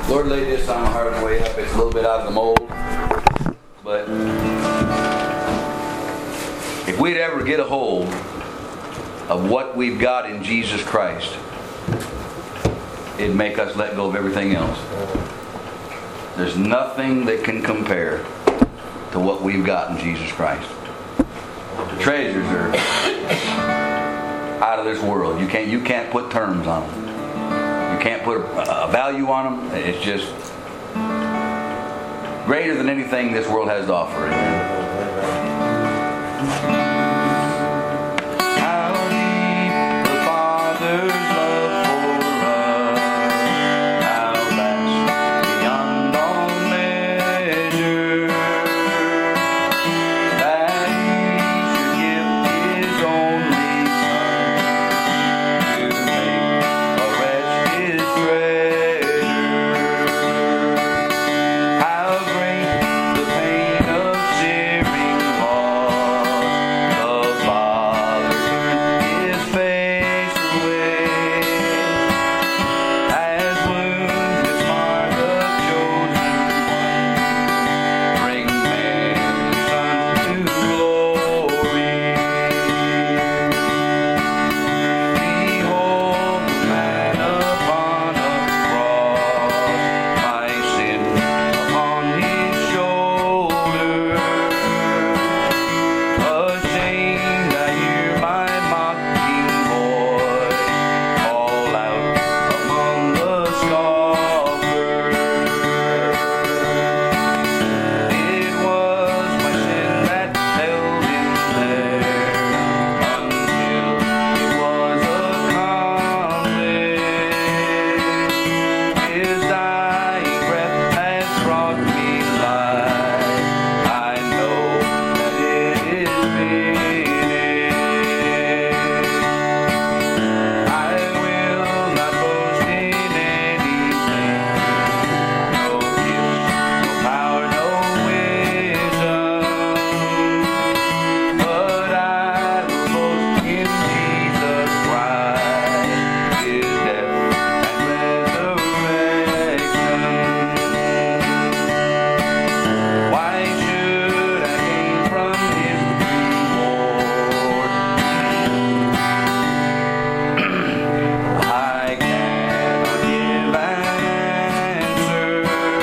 Lord laid this on my heart on the way up. It's a little bit out of the mold. But if we'd ever get a hold of what we've got in Jesus Christ, it'd make us let go of everything else. There's nothing that can compare to what we've got in Jesus Christ. The treasures are out of this world. You can't put terms on them. You can't put a value on them. It's just greater than anything this world has to offer. Amen. How deep the Father's love for us, how vast beyond all measure, that He should give His only Son to make a wretch His treasure. How great the pain of sharing loss, the Father turned His face away, as wounds which mar the chosen one bring man's Son to glory. Behold the man upon a cross, my sin upon His shoulder. Ashamed, I hear my mocking voice call out among the scoffers. It was my sin that held Him there until it was accomplished. His dying breath has brought me life. I know that it is finished. I will not boast in anything, no gift, no power, no wisdom, but I will boast in Jesus Christ, His death and resurrection. Why should I gain from His reward? I cannot give answer,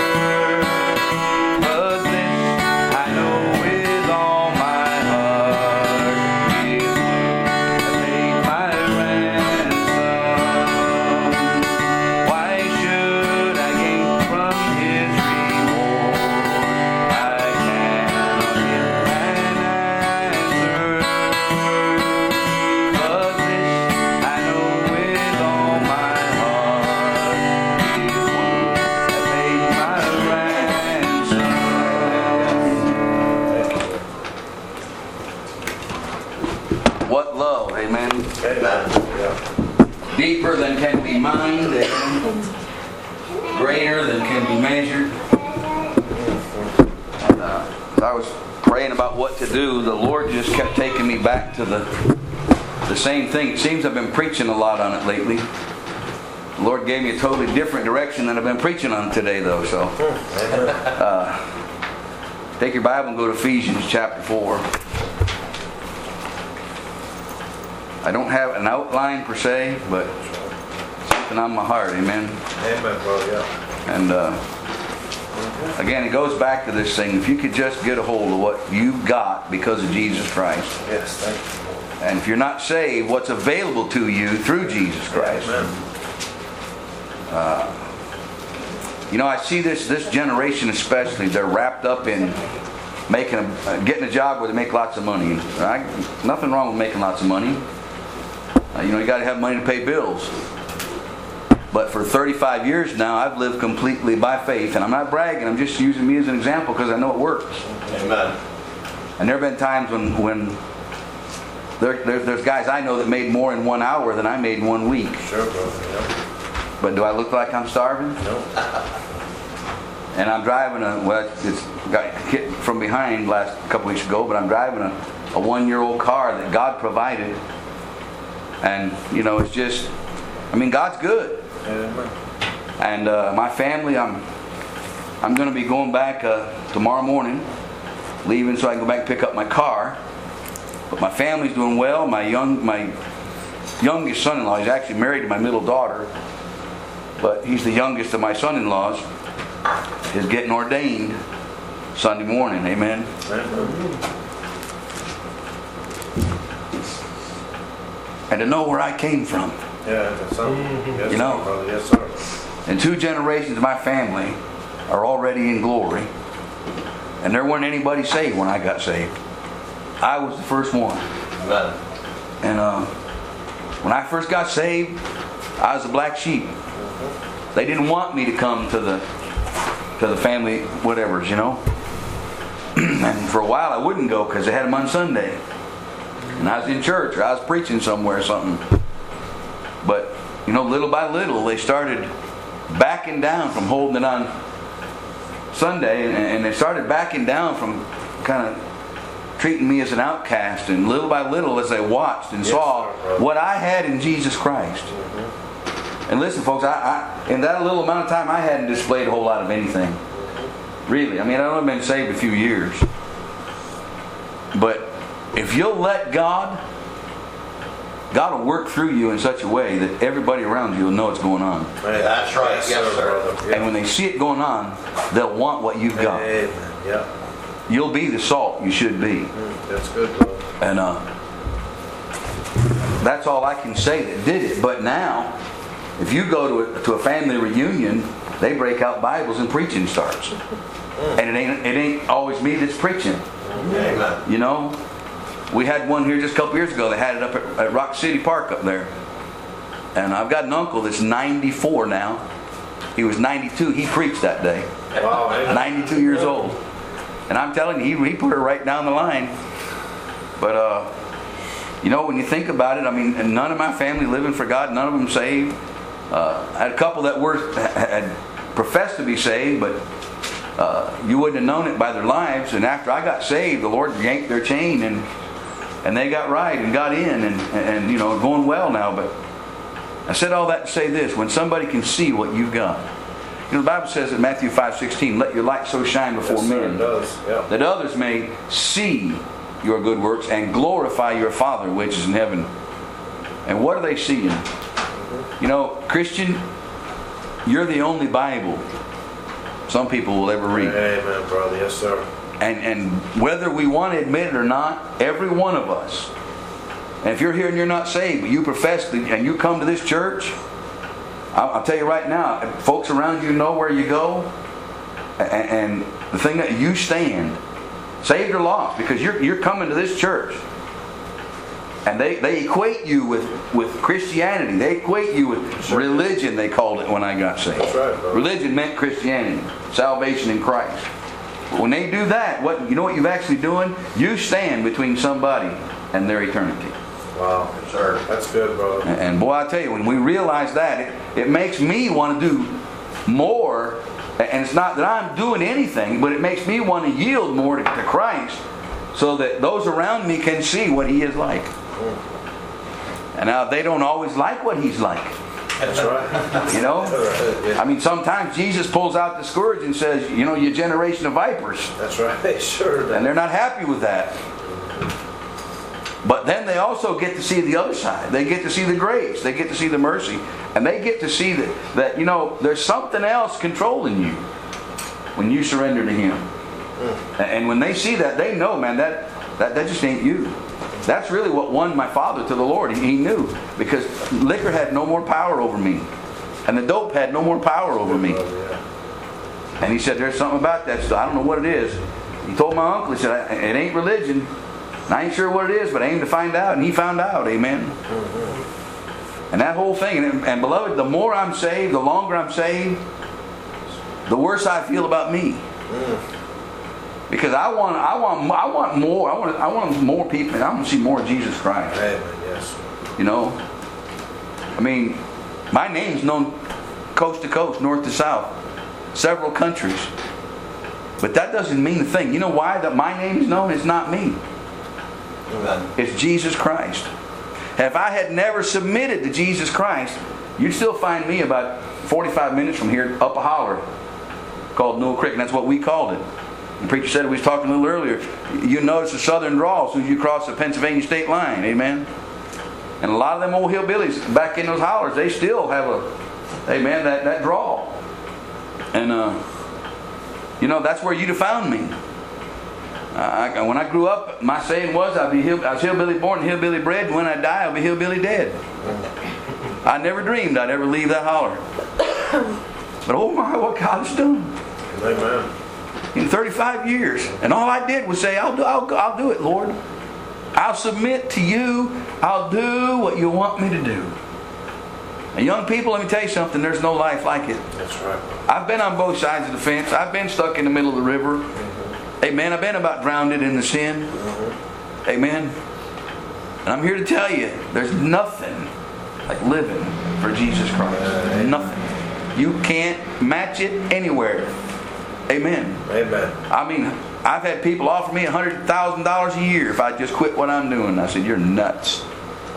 but this I know with all my heart, His wounds have paid my ransom. Why should I gain from His reward? I cannot give an answer, but this I know with all my heart, His wounds have paid my ransom. What love, amen. Deeper than can be mined, greater than can be measured. And as I was praying about what to do, the Lord just kept taking me back to the same thing. It seems I've been preaching a lot on it lately. The Lord gave me a totally different direction than I've been preaching on today, though. So, take your Bible and go to Ephesians chapter 4. I don't have an outline per se, but something on my heart, amen. Amen, brother, yeah. And again, it goes back to this thing. If you could just get a hold of what you've got because of Jesus Christ, Yes, thank you. and if you're not saved, what's available to you through Jesus Christ. Amen. You know, I see this generation especially, they're wrapped up in getting a job where they make lots of money. Nothing wrong with making lots of money. You know, you got to have money to pay bills. But for 35 years now, I've lived completely by faith. And I'm not bragging, I'm just using me as an example because I know it works. Amen. And there have been times when there's guys I know that made more in 1 hour than I made in 1 week. Sure, brother, yeah. But do I look like I'm starving? No. And I'm driving it's got hit from behind last couple weeks ago, but I'm driving a 1-year-old car that God provided. And, you know, it's just, I mean, God's good. Amen. And my family, I'm going to be going back tomorrow morning, leaving so I can go back and pick up my car. But my family's doing well. My youngest son-in-law, he's actually married to my middle daughter, but he's the youngest of my son-in-laws, is getting ordained Sunday morning. Amen. And to know where I came from. Yeah, that's something. Yes, You know. brother. Yes, sir. And 2 generations of my family are already in glory. And there wasn't anybody saved when I got saved. I was the first one. Amen. And when I first got saved, I was a black sheep. They didn't want me to come to the family whatevers, you know. And for a while I wouldn't go because they had them on Sunday. And I was in church or I was preaching somewhere or something. But, you know, little by little they started backing down from holding it on Sunday. And they started backing down from kind of treating me as an outcast. And little by little as they watched and saw what I had in Jesus Christ. And listen, folks, I in that little amount of time I hadn't displayed a whole lot of anything. Really. I mean, I've only been saved a few years. But if you'll let God will work through you in such a way that everybody around you will know what's going on. That's right. Yes, sir. Yeah. And when they see it going on, they'll want what you've got. Amen. Yeah. You'll be the salt you should be. That's good, brother. And that's all I can say that did it. But now, if you go to a family reunion, they break out Bibles and preaching starts. And it ain't always me that's preaching. Amen. You know? We had one here just a couple years ago. They had it up at Rock City Park up there. And I've got an uncle that's 94 now. He was 92. He preached that day. Wow, amen. 92 years old. And I'm telling you, he put her right down the line. But, you know, when you think about it, I mean, none of my family living for God, none of them saved. I had a couple that had professed to be saved, but you wouldn't have known it by their lives. And after I got saved, the Lord yanked their chain and they got right and got in and you know, going well now. But I said all that to say this: when somebody can see what you've got. You know, the Bible says in Matthew 5:16, let your light so shine before men that others may see your good works and glorify your Father which is in heaven. And what are they seeing? You know, Christian, you're the only Bible some people will ever read. Amen, brother. Yes, sir. And whether we want to admit it or not, every one of us, and if you're here and you're not saved, but you profess and you come to this church, I'll tell you right now, folks around you know where you go, and the thing that you stand, saved or lost, because you're coming to this church. And they equate you with Christianity. They equate you with religion, they called it when I got saved. That's right, bro. Religion meant Christianity, salvation in Christ. But when they do that, you know what you're actually doing? You stand between somebody and their eternity. Wow, sir. That's good, brother. And boy, I tell you, when we realize that, it makes me want to do more. And it's not that I'm doing anything, but it makes me want to yield more to Christ so that those around me can see what He is like. And now they don't always like what He's like. That's right. You know? Yeah. I mean, sometimes Jesus pulls out the scourge and says, you know, you generation of vipers. That's right. Sure. And they're not happy with that. But then they also get to see the other side. They get to see the grace. They get to see the mercy. And they get to see that you know, there's something else controlling you when you surrender to Him. And when they see that, they know, man, that just ain't you. That's really what won my father to the Lord. He knew, because liquor had no more power over me, and the dope had no more power over me. And he said, there's something about that. So I don't know what it is. He told my uncle, he said, it ain't religion. And I ain't sure what it is, but I aim to find out. And he found out. Amen. And that whole thing, and beloved, the more I'm saved, the longer I'm saved, the worse I feel about me. Because I want more. I want more people. I want to see more of Jesus Christ. Amen. Yes. You know, I mean, my name's known coast to coast, north to south, several countries. But that doesn't mean a thing. You know why that my name's known? It's not me. Amen. It's Jesus Christ. If I had never submitted to Jesus Christ, you'd still find me about 45 minutes from here up a holler called Newell Creek, and that's what we called it. The preacher said, we was talking a little earlier, you notice the southern drawl as soon as you cross the Pennsylvania state line. Amen. And a lot of them old hillbillies back in those hollers, they still have that drawl. And that's where you'd have found me. When I grew up, my saying was, I was hillbilly born and hillbilly bred, and when I die, I'll be hillbilly dead. I never dreamed I'd ever leave that holler. But oh my, what God's done. Amen. In 35 years. And all I did was say, I'll do it, Lord. I'll submit to you. I'll do what you want me to do. And young people, let me tell you something. There's no life like it. That's right. I've been on both sides of the fence. I've been stuck in the middle of the river. Amen. I've been about drowned in the sin. Amen. And I'm here to tell you, there's nothing like living for Jesus Christ. Nothing. You can't match it anywhere. Amen. Amen. I mean, I've had people offer me $100,000 a year if I just quit what I'm doing. I said, you're nuts.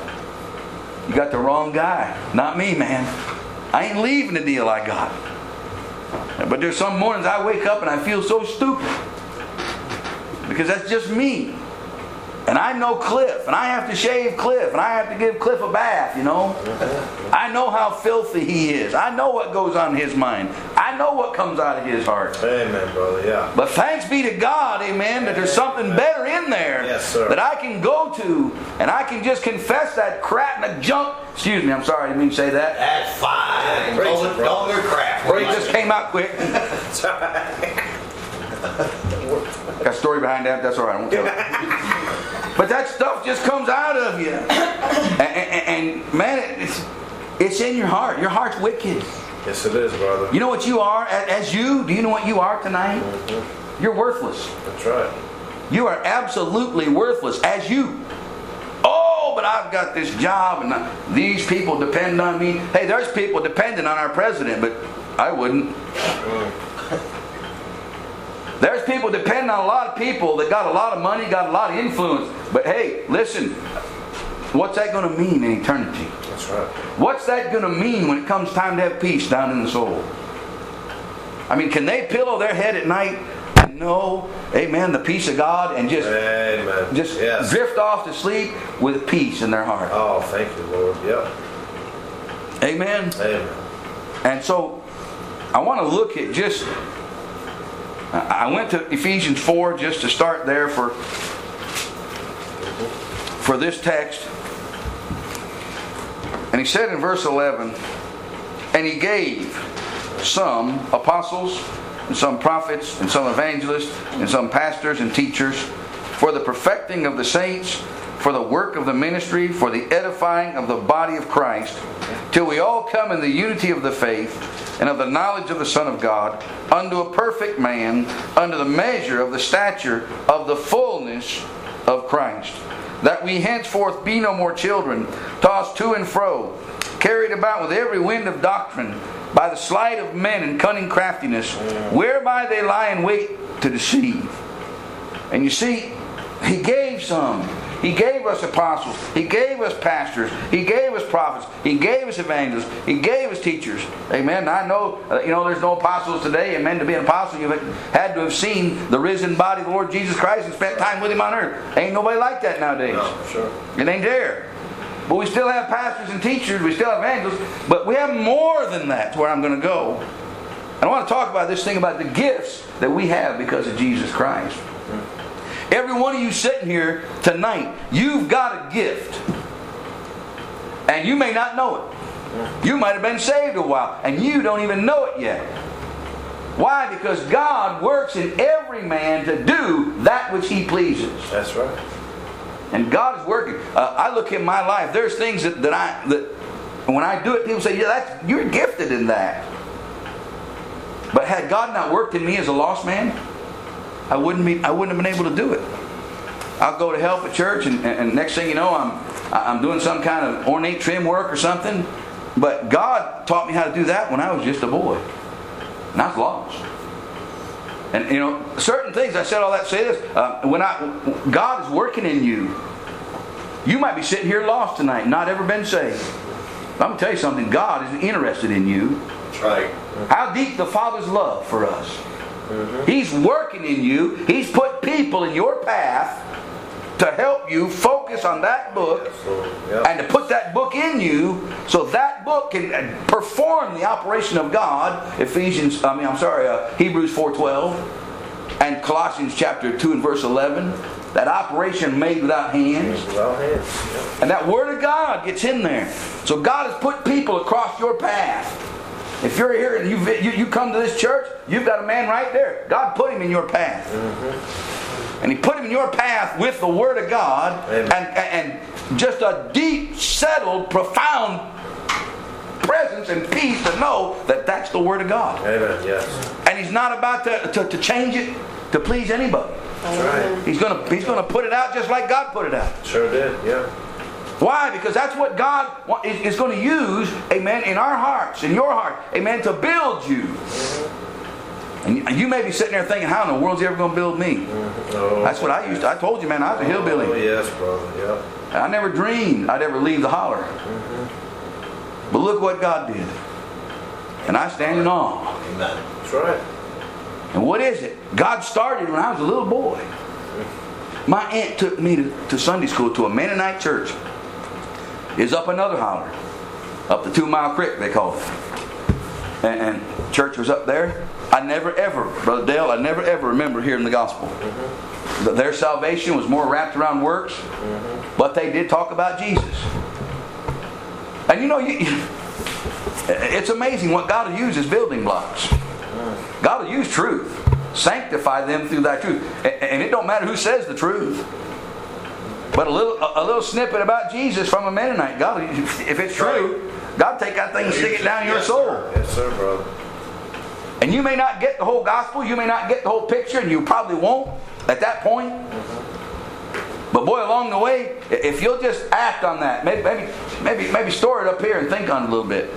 You got the wrong guy. Not me, man. I ain't leaving the deal I got. But there's some mornings I wake up and I feel so stupid. Because that's just me. And I know Cliff, and I have to shave Cliff, and I have to give Cliff a bath, you know. I know how filthy he is. I know what goes on in his mind. I know what comes out of his heart. Amen, brother, yeah. But thanks be to God, amen, that there's something better in there. Yes, sir. That I can go to, and I can just confess that crap and the junk. Excuse me, I'm sorry, I didn't mean to say that. That's fine. Praise it, Call it crap. It just came out quick. It's all right. Got a story behind that, that's all right, I won't tell it. But that stuff just comes out of you. And man, it's in your heart. Your heart's wicked. Yes, it is, brother. You know what you are? Do you know what you are tonight? You're worthless. That's right. You are absolutely worthless as you. Oh, but I've got this job and these people depend on me. Hey, there's people depending on our president, but I wouldn't. There's people depending on a lot of people that got a lot of money, got a lot of influence. But hey, listen, what's that going to mean in eternity? That's right. What's that going to mean when it comes time to have peace down in the soul? I mean, can they pillow their head at night and know, amen, the peace of God and just Yes. drift off to sleep with peace in their heart? Oh, thank you, Lord. Yep. Amen. Amen. And so, I want to look at just... I went to Ephesians 4 just to start there for this text. And he said in verse 11, and he gave some apostles, and some prophets, and some evangelists, and some pastors and teachers for the perfecting of the saints, for the work of the ministry, for the edifying of the body of Christ, till we all come in the unity of the faith and of the knowledge of the Son of God, unto a perfect man, unto the measure of the stature of the fullness of Christ. That we henceforth be no more children, tossed to and fro, carried about with every wind of doctrine, by the sleight of men and cunning craftiness, whereby they lie in wait to deceive. And you see, he gave some. He gave us apostles. He gave us pastors. He gave us prophets. He gave us evangelists. He gave us teachers. Amen. And I know, there's no apostles today. Amen. To be an apostle, you had to have seen the risen body of the Lord Jesus Christ and spent time with Him on earth. Ain't nobody like that nowadays. No, sure. It ain't there. But we still have pastors and teachers. We still have evangelists. But we have more than that. That's where I'm going to go. And I want to talk about this thing about the gifts that we have because of Jesus Christ. Every one of you sitting here tonight, you've got a gift. And you may not know it. You might have been saved a while, and you don't even know it yet. Why? Because God works in every man to do that which He pleases. That's right. And God is working. I look in my life, there's things that when I do it, people say, yeah, you're gifted in that. But had God not worked in me as a lost man, I wouldn't have been able to do it. I'll go to help at church, and next thing you know, I'm doing some kind of ornate trim work or something. But God taught me how to do that when I was just a boy, and I was lost. And certain things, I said all that to say this: God is working in you. You might be sitting here lost tonight, not ever been saved. I'm going to tell you something. God is interested in you. That's right. How deep the Father's love for us. He's working in you. He's put people in your path to help you focus on that book and to put that book in you so that book can perform the operation of God. Hebrews 4:12 and Colossians chapter 2 and verse 11. That operation made without hands. And that Word of God gets in there. So God has put people across your path. If you're here and you come to this church, you've got a man right there. God put him in your path. And He put him in your path with the Word of God. And just a deep, settled, profound presence and peace to know that that's the Word of God. Amen. Yes. And He's not about to change it to please anybody. That's right. He's gonna put it out just like God put it out. Sure did, yeah. Why? Because that's what God is going to use, amen, in our hearts, in your heart, amen, to build you. And you may be sitting there thinking, how in the world is He ever going to build me? That's what I used to. I told you, man, I was a hillbilly. Oh, yes, brother, yeah. I never dreamed I'd ever leave the holler. But look what God did. And I stand in awe. Amen. That's right. And what is it? God started when I was a little boy. My aunt took me to Sunday school to a Mennonite church. Is up another holler. Up the 2 Mile Creek, they call it. And church was up there. I never ever, Brother Dale, I never ever remember hearing the gospel. Their salvation was more wrapped around works. But they did talk about Jesus. And you know, it's amazing what God will use as building blocks. God will use truth. Sanctify them through thy truth. And it don't matter who says the truth. But a little snippet about Jesus from a Mennonite, God, if it's true, God take that thing and stick it down in your soul. Yes, sir, brother. And you may not get the whole gospel, you may not get the whole picture, and you probably won't at that point. But boy, along the way, if you'll just act on that, maybe store it up here and think on it a little bit.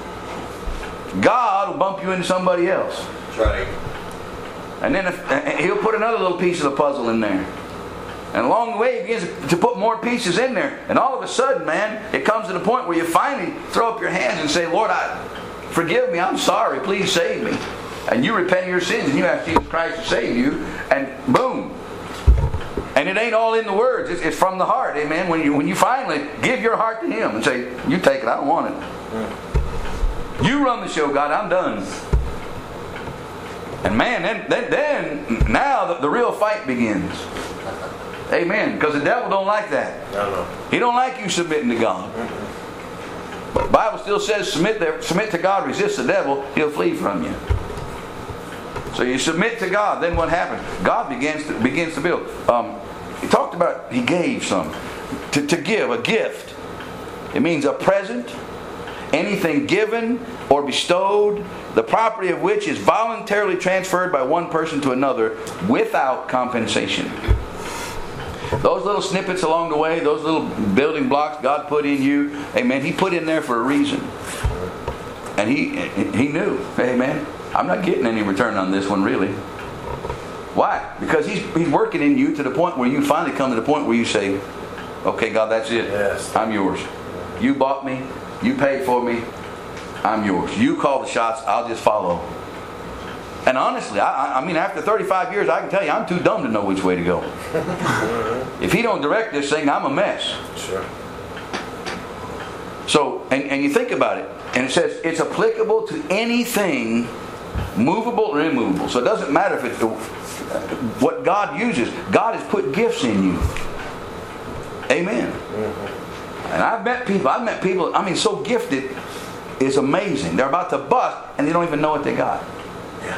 God will bump you into somebody else. That's right. And then He'll put another little piece of the puzzle in there. And along the way, He begins to put more pieces in there. And all of a sudden, man, it comes to the point where you finally throw up your hands and say, Lord, forgive me, I'm sorry, please save me. And you repent of your sins and you ask Jesus Christ to save you. And boom. And it ain't all in the words. It's from the heart. Amen. When you finally give your heart to Him and say, you take it, I don't want it. You run the show, God, I'm done. And man, then now the real fight begins. Amen. Because the devil don't like that. No. He don't like you submitting to God. But the Bible still says submit to God, resist the devil, he'll flee from you. So you submit to God, then what happens? God begins to build. He talked about He gave some. To give, a gift. It means a present, anything given or bestowed, the property of which is voluntarily transferred by one person to another without compensation. Those little snippets along the way, those little building blocks God put in you, amen, He put in there for a reason. And He knew, amen, I'm not getting any return on this one really. Why? Because He's working in you to the point where you finally come to the point where you say, okay, God, that's it. Yes. I'm yours. You bought me. You paid for me. I'm yours. You call the shots. I'll just follow. And honestly, I mean, after 35 years, I can tell you, I'm too dumb to know which way to go. If He don't direct this thing, I'm a mess. Sure. So, and you think about it, and it says it's applicable to anything movable or immovable. So it doesn't matter if it's what God uses. God has put gifts in you. Amen. And I've met people, I mean, so gifted, it's amazing. They're about to bust, and they don't even know what they got. Yeah.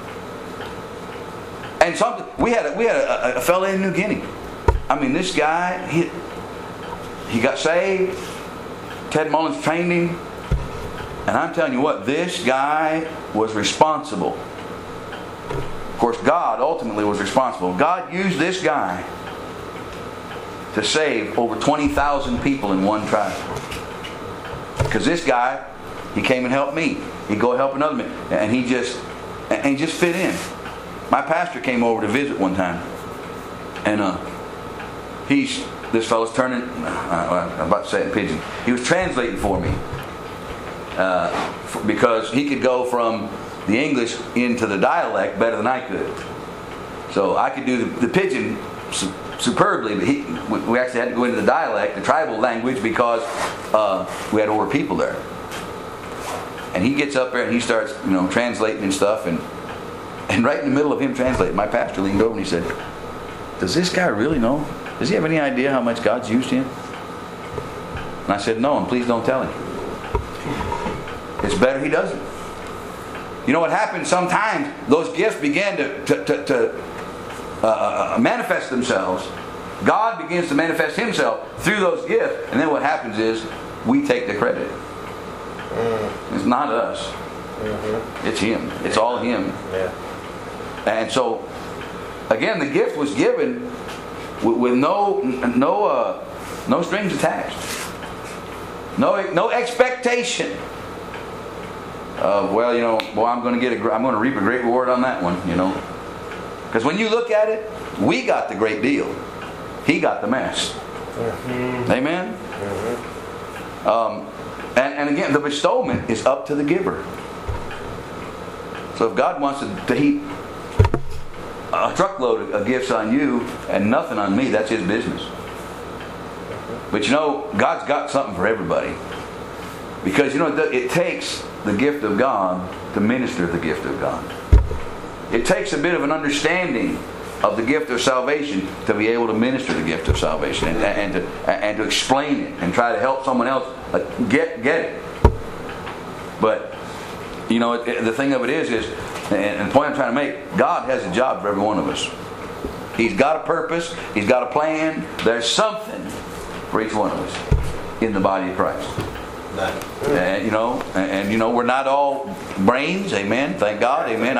And we had a fella in New Guinea. I mean, this guy, he got saved. Ted Mullins trained him. And I'm telling you what, this guy was responsible. Of course, God ultimately was responsible. God used this guy to save over 20,000 people in one tribe. Because this guy, he came and helped me. He'd go help another man. And he just fit in. My pastor came over to visit one time. And this fellow's turning, I'm about to say it in pidgin. He was translating for me. because he could go from the English into the dialect better than I could. So I could do the pidgin superbly, but we actually had to go into the dialect, the tribal language, because we had older people there. And he gets up there and he starts, translating and stuff, and right in the middle of him translating, my pastor leaned over and he said, "Does this guy really know? Does he have any idea how much God's used him?" And I said, "No, and please don't tell him. It's better he doesn't." You know what happens? Sometimes those gifts begin to manifest themselves. God begins to manifest Himself through those gifts, and then what happens is we take the credit. It's not us. It's Him. It's all Him. Yeah. And so, again, the gift was given with no strings attached. No expectation. I'm going to reap a great reward on that one, Because when you look at it, we got the great deal. He got the mess. Amen? And again, the bestowment is up to the giver. So if God wants to heap a truckload of gifts on you and nothing on me, that's His business. But God's got something for everybody. Because it takes the gift of God to minister the gift of God. It takes a bit of an understanding of the gift of salvation to be able to minister the gift of salvation and to explain it and try to help someone else get it. But the thing of it is and the point I'm trying to make, God has a job for every one of us. He's got a purpose. He's got a plan. There's something for each one of us in the body of Christ. And we're not all brains, amen. Thank God, amen.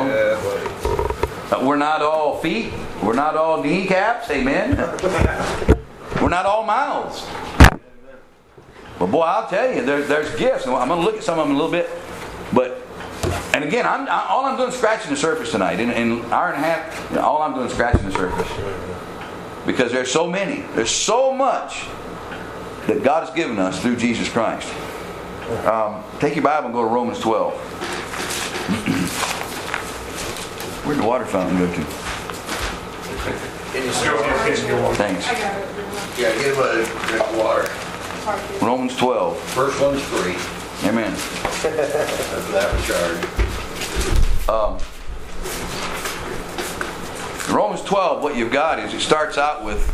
We're not all feet. We're not all kneecaps, amen. We're not all mouths. But boy, I'll tell you, there's gifts. And I'm going to look at some of them a little bit. And again, all I'm doing is scratching the surface tonight. In an hour and a half, all I'm doing is scratching the surface. Because there's so many. There's so much that God has given us through Jesus Christ. Take your Bible and go to Romans 12. Where'd the water fountain go to? Thanks. Yeah, get him a drink of water. Romans 12. First one's free. Amen. That's that charge. Romans 12, what you've got is it starts out with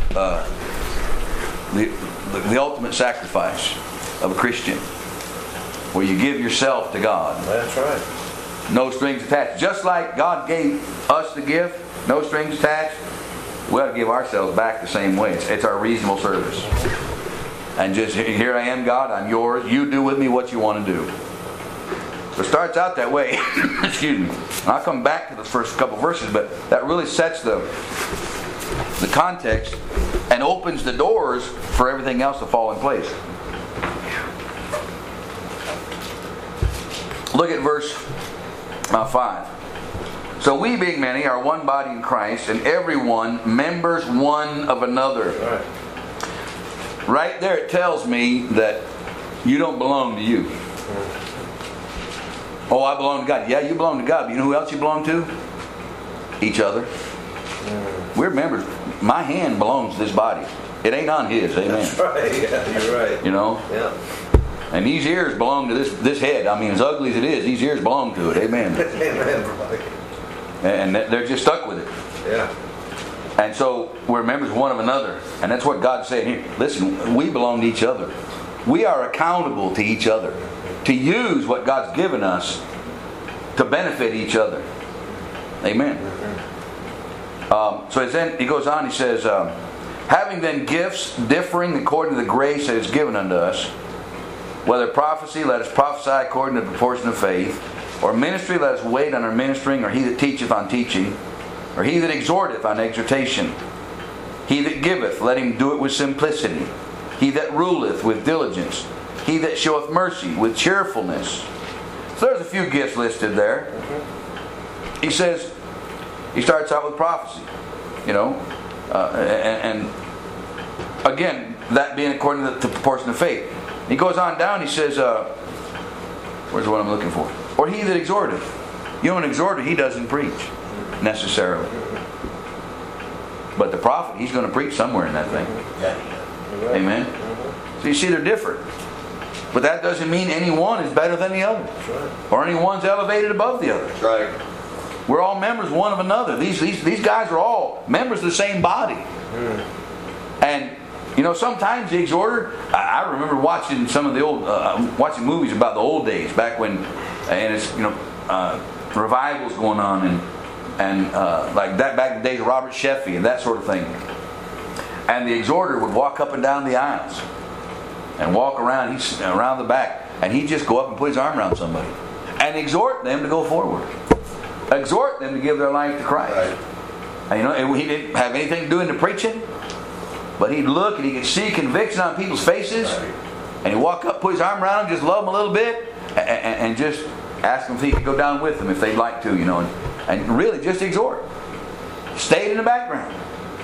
the ultimate sacrifice of a Christian, where you give yourself to God. That's right. No strings attached. Just like God gave us the gift, no strings attached, we ought to give ourselves back the same way. It's our reasonable service. And just, here I am, God, I'm yours. You do with me what you want to do. So it starts out that way. Excuse me. And I'll come back to the first couple verses, but that really sets the context and opens the doors for everything else to fall in place. Look at verse 5. So we, being many, are one body in Christ, and everyone members one of another. Right there it tells me that you don't belong to you. Oh, I belong to God. Yeah, you belong to God. But you know who else you belong to? Each other. We're members. My hand belongs to this body. It ain't on His. Amen. That's right. Yeah, you're right. Yeah. And these ears belong to this head. I mean, as ugly as it is, these ears belong to it. Amen. Amen. And they're just stuck with it. Yeah. And so we're members of one of another. And that's what God's saying here. Listen, we belong to each other. We are accountable to each other to use what God's given us to benefit each other. Amen. So then he goes on, he says, having then gifts differing according to the grace that is given unto us, whether prophecy, let us prophesy according to the proportion of faith, or ministry, let us wait on our ministering, or he that teacheth on teaching, or he that exhorteth on exhortation. He that giveth, let him do it with simplicity. He that ruleth with diligence. He that showeth mercy with cheerfulness. So there's a few gifts listed there. He says, he starts out with prophecy, and again, that being according to the proportion of faith. He goes on down, he says, Where's the one I'm looking for? Or he that exhorteth. You know, an exhorter, he doesn't preach necessarily. But the prophet, he's going to preach somewhere in that thing. Yeah. Amen? So you see, they're different. But that doesn't mean any one is better than the other. Or any one's elevated above the other. That's right. We're all members one of another. These guys are all members of the same body. And, you know, sometimes the exhorter, I remember watching some of the old, watching movies about the old days, back when, and it's, you know, revivals going on, and like that back in the days of Robert Sheffey and that sort of thing. And the exhorter would walk up and down the aisles and walk around, around the back, and he'd just go up and put his arm around somebody and exhort them to go forward. Exhort them to give their life to Christ. Right. And you know, he didn't have anything to do in the preaching, but he'd look and he could see conviction on people's faces, and he'd walk up, put his arm around them, just love them a little bit, and just ask them if he could go down with them if they'd like to, you know, and really just exhort. Stayed in the background,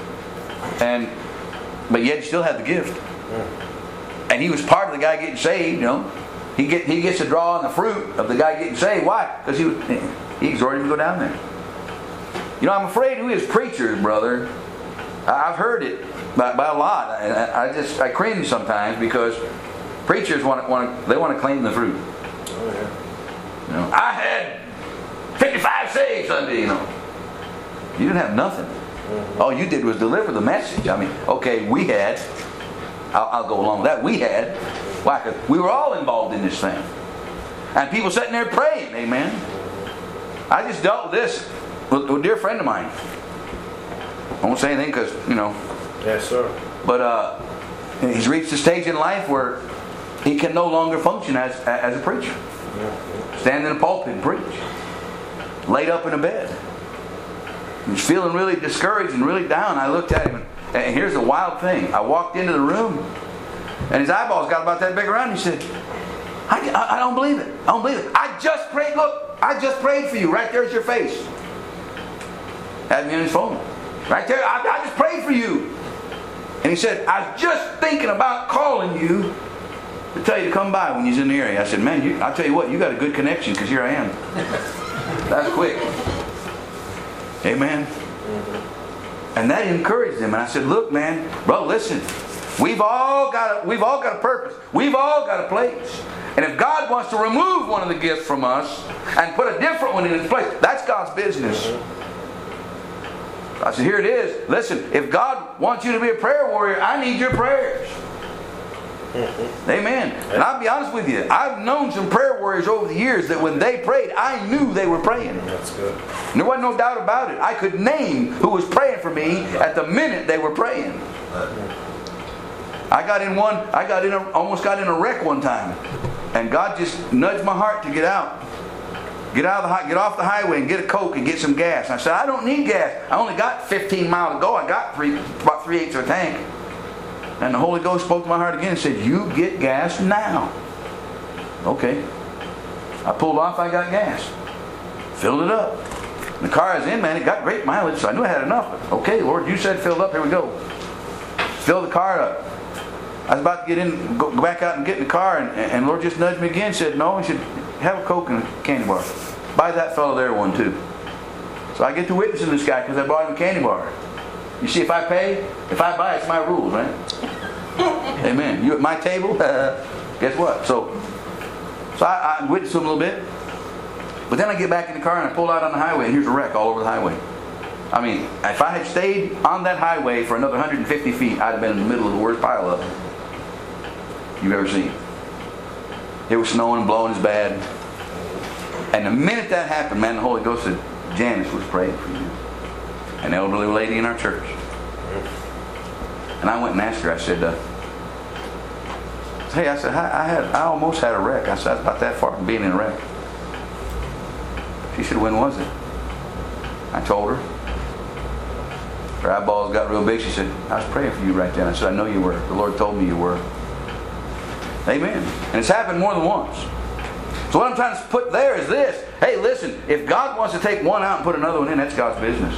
but yet he still had the gift, and he was part of the guy getting saved. You know, he gets to draw on the fruit of the guy getting saved. Why? Because he exhorted him to go down there. You know, I'm afraid we as preachers, brother, I've heard it by a lot, and I cringe sometimes because preachers want to claim the fruit. Oh, yeah. You know, I had 55 saved Sunday. You know, you didn't have nothing. All you did was deliver the message. I mean, okay, we had. I'll go along with that. We had. Why? 'Cause we were all involved in this thing, and people sitting there praying. Amen. I just dealt with this with a dear friend of mine. I won't say anything because, you know. Yes, sir. But he's reached a stage in life where he can no longer function as a preacher. Stand in a pulpit and preach. Laid up in a bed. He's feeling really discouraged and really down. I looked at him, and here's the wild thing. I walked into the room, and his eyeballs got about that big around. He said, I don't believe it. I don't believe it. I just prayed. Look, I just prayed for you. Right there's your face. Had me on his phone. Right there, I just prayed for you. And he said, I was just thinking about calling you to tell you to come by when he's in the area. I said, man, I'll tell you what, you got a good connection because here I am. That's quick. Amen. And that encouraged him. And I said, look, man, bro, listen. We've all got a purpose. We've all got a place. And if God wants to remove one of the gifts from us and put a different one in its place, that's God's business. I said, here it is. Listen, if God wants you to be a prayer warrior, I need your prayers. Amen. And I'll be honest with you, I've known some prayer warriors over the years that when they prayed, I knew they were praying. That's good. And there wasn't no doubt about it. I could name who was praying for me at the minute they were praying. Almost got in a wreck one time. And God just nudged my heart to get out. Get off the highway and get a Coke and get some gas. And I said, I don't need gas. I only got 15 miles to go. I got about 3/8 of a tank. And the Holy Ghost spoke to my heart again and said, you get gas now. Okay. I pulled off, I got gas. Filled it up. The car I was in, man, it got great mileage, so I knew I had enough. Okay, Lord, you said filled up, here we go. Filled the car up. I was about to get in, go back out and get in the car, and Lord just nudged me again, said, no, he said, have a Coke and a candy bar. Buy that fellow there one too. So I get to witnessing this guy because I bought him a candy bar. You see, if I buy, it's my rules, right? Amen. You at my table, guess what? So I witnessed him a little bit. But then I get back in the car and I pull out on the highway, and here's a wreck all over the highway. I mean, if I had stayed on that highway for another 150 feet, I'd have been in the middle of the worst pileup you've ever seen. It was snowing and blowing as bad. And the minute that happened, man, the Holy Ghost said, Janice was praying for you. An elderly lady in our church. And I went and asked her, I said, hey, I said, I almost had a wreck. I said, I was about that far from being in a wreck. She said, when was it? I told her. Her eyeballs got real big. She said, I was praying for you right then. I said, I know you were. The Lord told me you were. Amen. And it's happened more than once. So what I'm trying to put there is this. Hey, listen, if God wants to take one out and put another one in, that's God's business.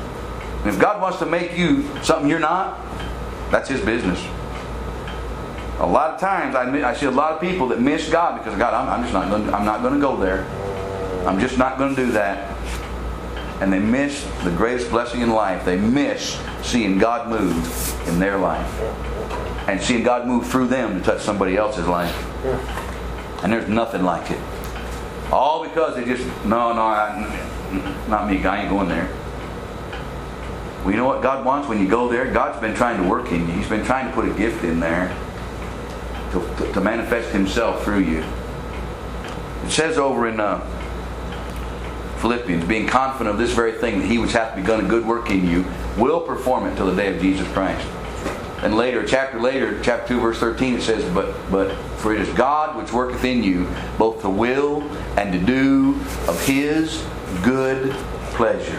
And if God wants to make you something you're not, that's His business. A lot of times I see a lot of people that miss God because God, I'm not going to go there. I'm just not going to do that. And they miss the greatest blessing in life. They miss seeing God move in their life. And seeing God move through them to touch somebody else's life. And there's nothing like it. All because they just, not me, I ain't going there. Well, you know what God wants when you go there? God's been trying to work in you. He's been trying to put a gift in there to manifest Himself through you. It says over in Philippians, being confident of this very thing, that He which hath begun a good work in you will perform it till the day of Jesus Christ. And later, chapter 2, verse 13, it says, But for it is God which worketh in you, both to will and to do of His good pleasure.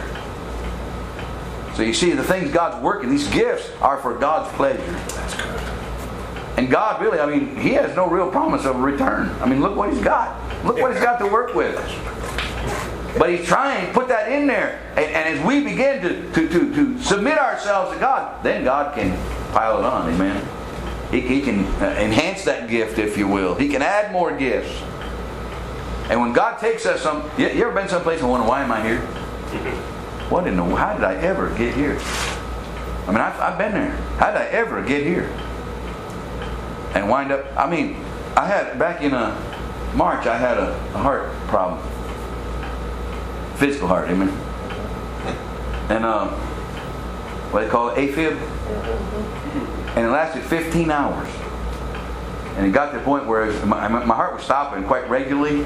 So you see, the things God's working, these gifts are for God's pleasure. That's good. And God really, He has no real promise of a return. Look what He's got. Look what He's got to work with. But He's trying to put that in there. And as we begin to submit ourselves to God, then God can pile it on. Amen. He can enhance that gift, if you will. He can add more gifts. And when God takes us you ever been someplace and wonder, why am I here? How did I ever get here? I've been there. How did I ever get here? And wind up, I had, back in March, I had a heart problem. Physical heart, amen. And what they call it, AFib. And it lasted 15 hours. And it got to the point where my heart was stopping quite regularly.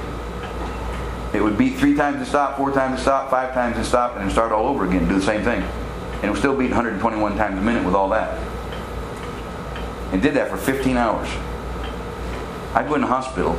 It would beat 3 times to stop, 4 times to stop, 5 times to stop, and then start all over again, do the same thing. And it was still beating 121 times a minute with all that. And did that for 15 hours. I'd go in the hospital.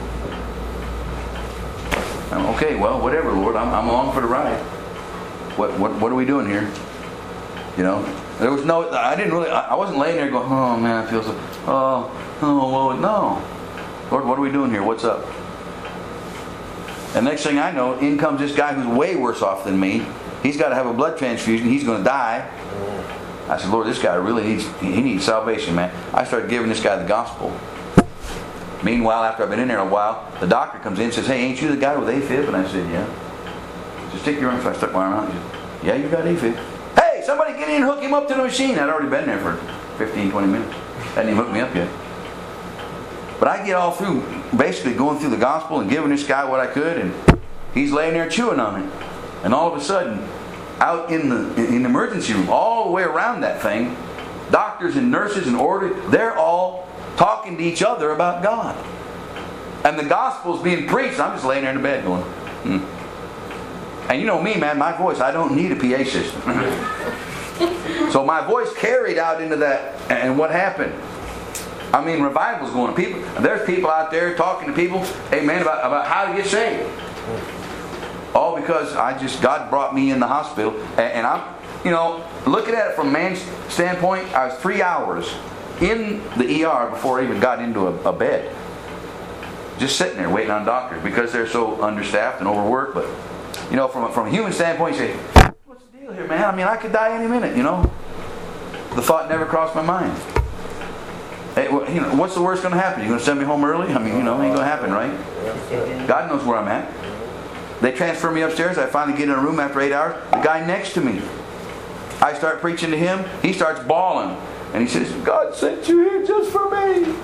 Okay, well, whatever, Lord, I'm along for the ride. What are we doing here? There was I wasn't laying there going, oh man, I feel so, well, no. Lord, what are we doing here? What's up? And next thing I know, in comes this guy who's way worse off than me. He's got to have a blood transfusion. He's going to die. I said, Lord, this guy really needs salvation, man. I started giving this guy the gospel. Meanwhile, after I've been in there a while, the doctor comes in and says, hey, ain't you the guy with AFib? And I said, yeah. He said, stick your arm. So I stuck my arm out. He said, yeah, you got AFib. Hey, somebody get in and hook him up to the machine. I'd already been there for 15, 20 minutes. Hadn't even hooked me up yet. But I get all through, basically going through the gospel and giving this guy what I could, and he's laying there chewing on it. And all of a sudden, out in the emergency room, all the way around that thing, doctors and nurses and orders, they're all talking to each other about God. And the gospel's being preached. I'm just laying there in the bed going, And you know me, man, my voice, I don't need a PA system. So my voice carried out into that, and what happened? Revival's going on. There's people out there talking to people, amen, about how to get saved. All because God brought me in the hospital, and I'm, looking at it from man's standpoint, I was 3 hours in the ER before I even got into a bed. Just sitting there waiting on doctors because they're so understaffed and overworked. But, from a human standpoint, you say, what's the deal here, man? I could die any minute, The thought never crossed my mind. Hey, what's the worst going to happen? You going to send me home early? It ain't going to happen, right? God knows where I'm at. They transfer me upstairs. I finally get in a room after 8 hours. The guy next to me, I start preaching to him. He starts bawling. And he says, God sent you here just for me.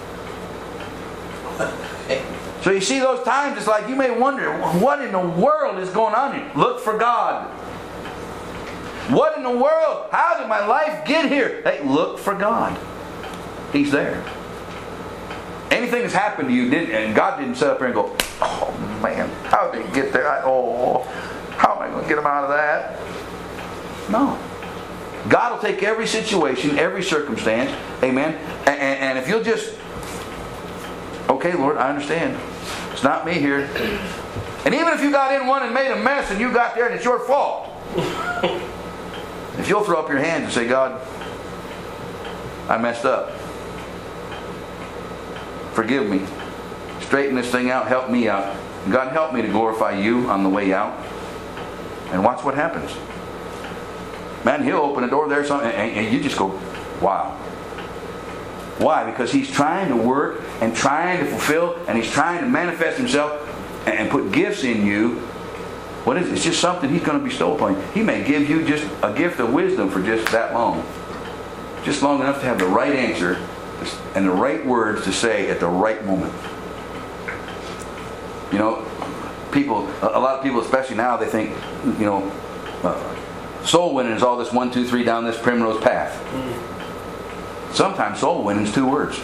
So you see those times, it's like you may wonder, what in the world is going on here? Look for God. What in the world? How did my life get here? Hey, look for God. He's there. Anything that's happened to you, and God didn't sit up here and go, oh man, how did he get there? How am I going to get him out of that? No. God will take every situation, every circumstance, amen, and if you'll just, okay, Lord, I understand. It's not me here. And even if you got in one and made a mess and you got there and it's your fault, if you'll throw up your hands and say, God, I messed up. Forgive me. Straighten this thing out. Help me out. God, help me to glorify you on the way out. And watch what happens. Man, He'll open a door there and you just go, wow. Why? Because He's trying to work and trying to fulfill, and He's trying to manifest Himself and put gifts in you. What is it? It's just something He's going to bestow upon you. He may give you just a gift of wisdom for just that long. Just long enough to have the right answer and the right words to say at the right moment. You know, a lot of people, especially now, they think, you know, soul winning is all this 1, 2, 3 down this primrose path. Sometimes soul winning is 2 words.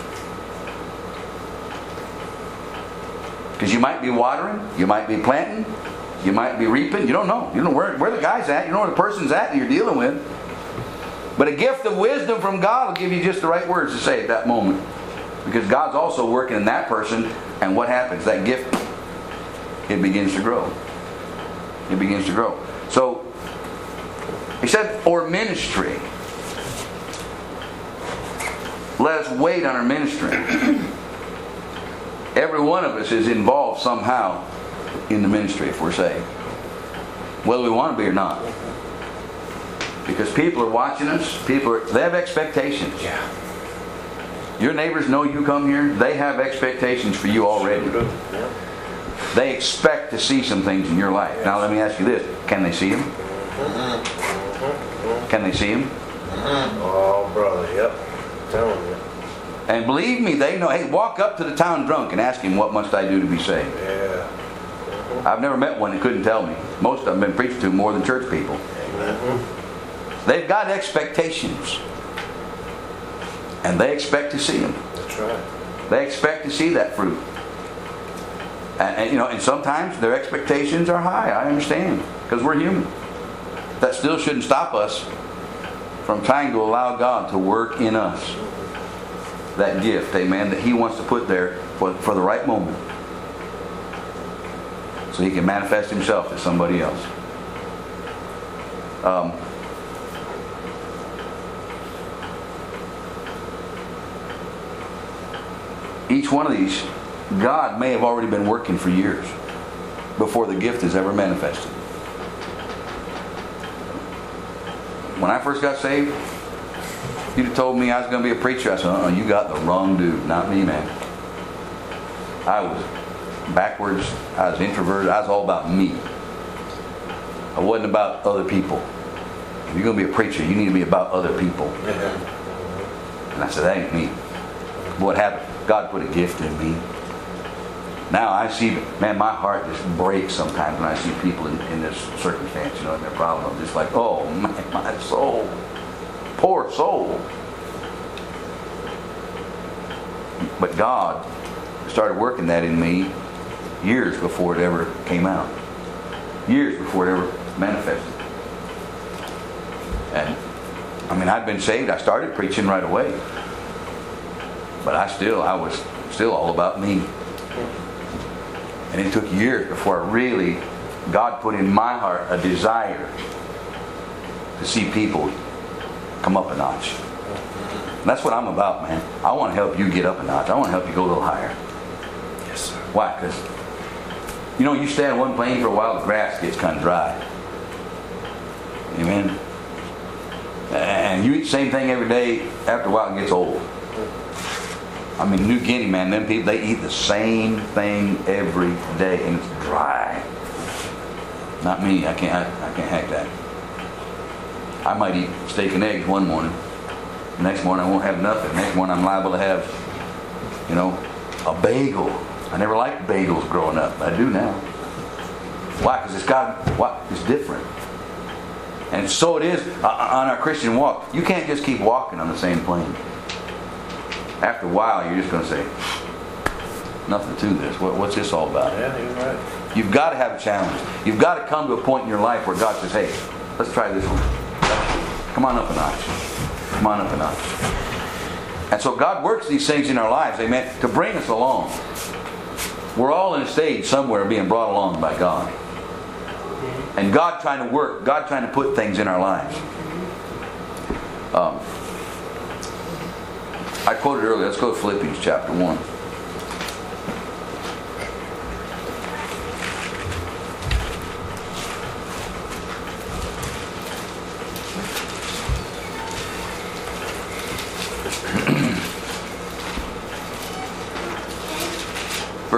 Because you might be watering, you might be planting, you might be reaping. You don't know. You don't know where the guy's at. You don't know where the person's at that you're dealing with. But a gift of wisdom from God will give you just the right words to say at that moment. Because God's also working in that person. And what happens? That gift, it begins to grow. It begins to grow. So, he said, or ministry. Let us wait on our ministry. Every one of us is involved somehow in the ministry if we're saved. Whether we want to be or not. Because people are watching us. They have expectations. Yeah. Your neighbors know you come here. They have expectations for you already. Yeah. They expect to see some things in your life. Now let me ask you this. Can they see them? Can they see them? Oh, brother, yep. I'm telling you. And believe me, they know. Hey, walk up to the town drunk and ask him, what must I do to be saved? Yeah. I've never met one that couldn't tell me. Most of them have been preached to more than church people. They've got expectations. And they expect to see them. That's right. They expect to see that fruit. And you know, and sometimes their expectations are high. I understand. Because we're human. That still shouldn't stop us from trying to allow God to work in us. That gift, amen, that He wants to put there for the right moment. So He can manifest Himself to somebody else. Each one of these, God may have already been working for years before the gift is ever manifested. When I first got saved, you'd have told me I was going to be a preacher. I said, you got the wrong dude. Not me, man. I was backwards. I was introverted. I was all about me. I wasn't about other people. If you're going to be a preacher, you need to be about other people. And I said, that ain't me. What happened? God put a gift in me. Now I see, man, my heart just breaks sometimes when I see people in this circumstance, you know, in their problem. I'm just like, oh, my soul. Poor soul. But God started working that in me years before it ever came out. Years before it ever manifested. And, I mean, I'd been saved. I started preaching right away. But I was still all about me. And it took years before God put in my heart a desire to see people come up a notch. And that's what I'm about, man. I want to help you get up a notch. I want to help you go a little higher. Yes, sir. Why? Because, you know, you stay on one plane for a while, the grass gets kind of dry. Amen? And you eat the same thing every day, after a while it gets old. I mean, New Guinea, man, them people, they eat the same thing every day, and it's dry. Not me. I can't hack that. I might eat steak and eggs one morning. The next morning I won't have nothing. The next morning I'm liable to have, you know, a bagel. I never liked bagels growing up. I do now. Why? Because it's different. And so it is on our Christian walk. You can't just keep walking on the same plane. After a while, you're just going to say, nothing to this. What's this all about? Yeah, you're right. You've got to have a challenge. You've got to come to a point in your life where God says, hey, let's try this one. Come on up a notch. Come on up a notch. And so God works these things in our lives, amen, to bring us along. We're all in a stage somewhere being brought along by God. And God trying to work, God trying to put things in our lives. I quoted earlier, let's go to Philippians chapter 1.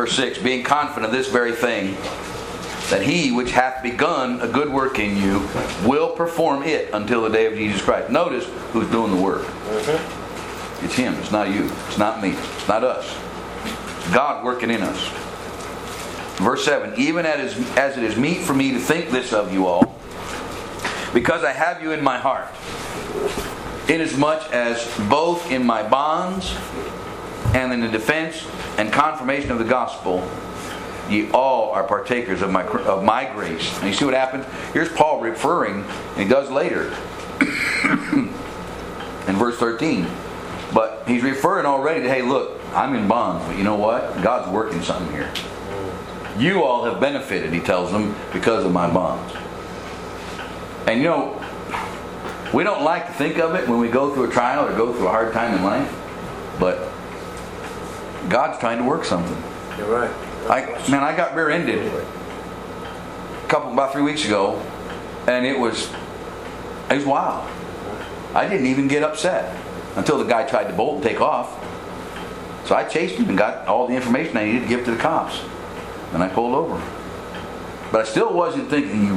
Verse 6, being confident of this very thing, that he which hath begun a good work in you will perform it until the day of Jesus Christ. Notice who's doing the work. It's Him. It's not you. It's not me. It's not us. It's God working in us. Verse 7, even as it is meet for me to think this of you all, because I have you in my heart, inasmuch as both in my bonds and in the defense and confirmation of the gospel, ye all are partakers of my grace. And you see what happens? Here's Paul referring, and he does later, in verse 13. But he's referring already to, hey, look, I'm in bonds, but you know what? God's working something here. You all have benefited, he tells them, because of my bonds. And you know, we don't like to think of it when we go through a trial or go through a hard time in life, but God's trying to work something. You're right. I got rear-ended about 3 weeks ago, and it was wild. I didn't even get upset until the guy tried to bolt and take off. So I chased him and got all the information I needed to give to the cops. And I pulled over. But I still wasn't thinking,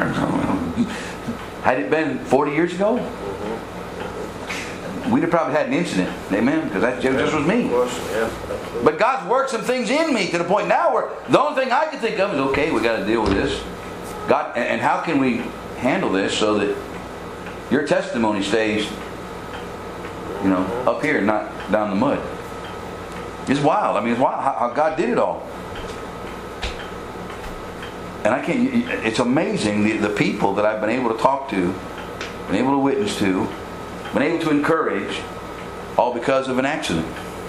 had it been 40 years ago, we'd have probably had an incident. Amen? Because that just was me. But God's worked some things in me to the point now where the only thing I can think of is, okay, we got to deal with this. God, and how can we handle this so that your testimony stays, up here, not down the mud? It's wild. I mean, it's wild how God did it all. And it's amazing the people that I've been able to talk to, been able to witness to, been able to encourage, all because of an accident.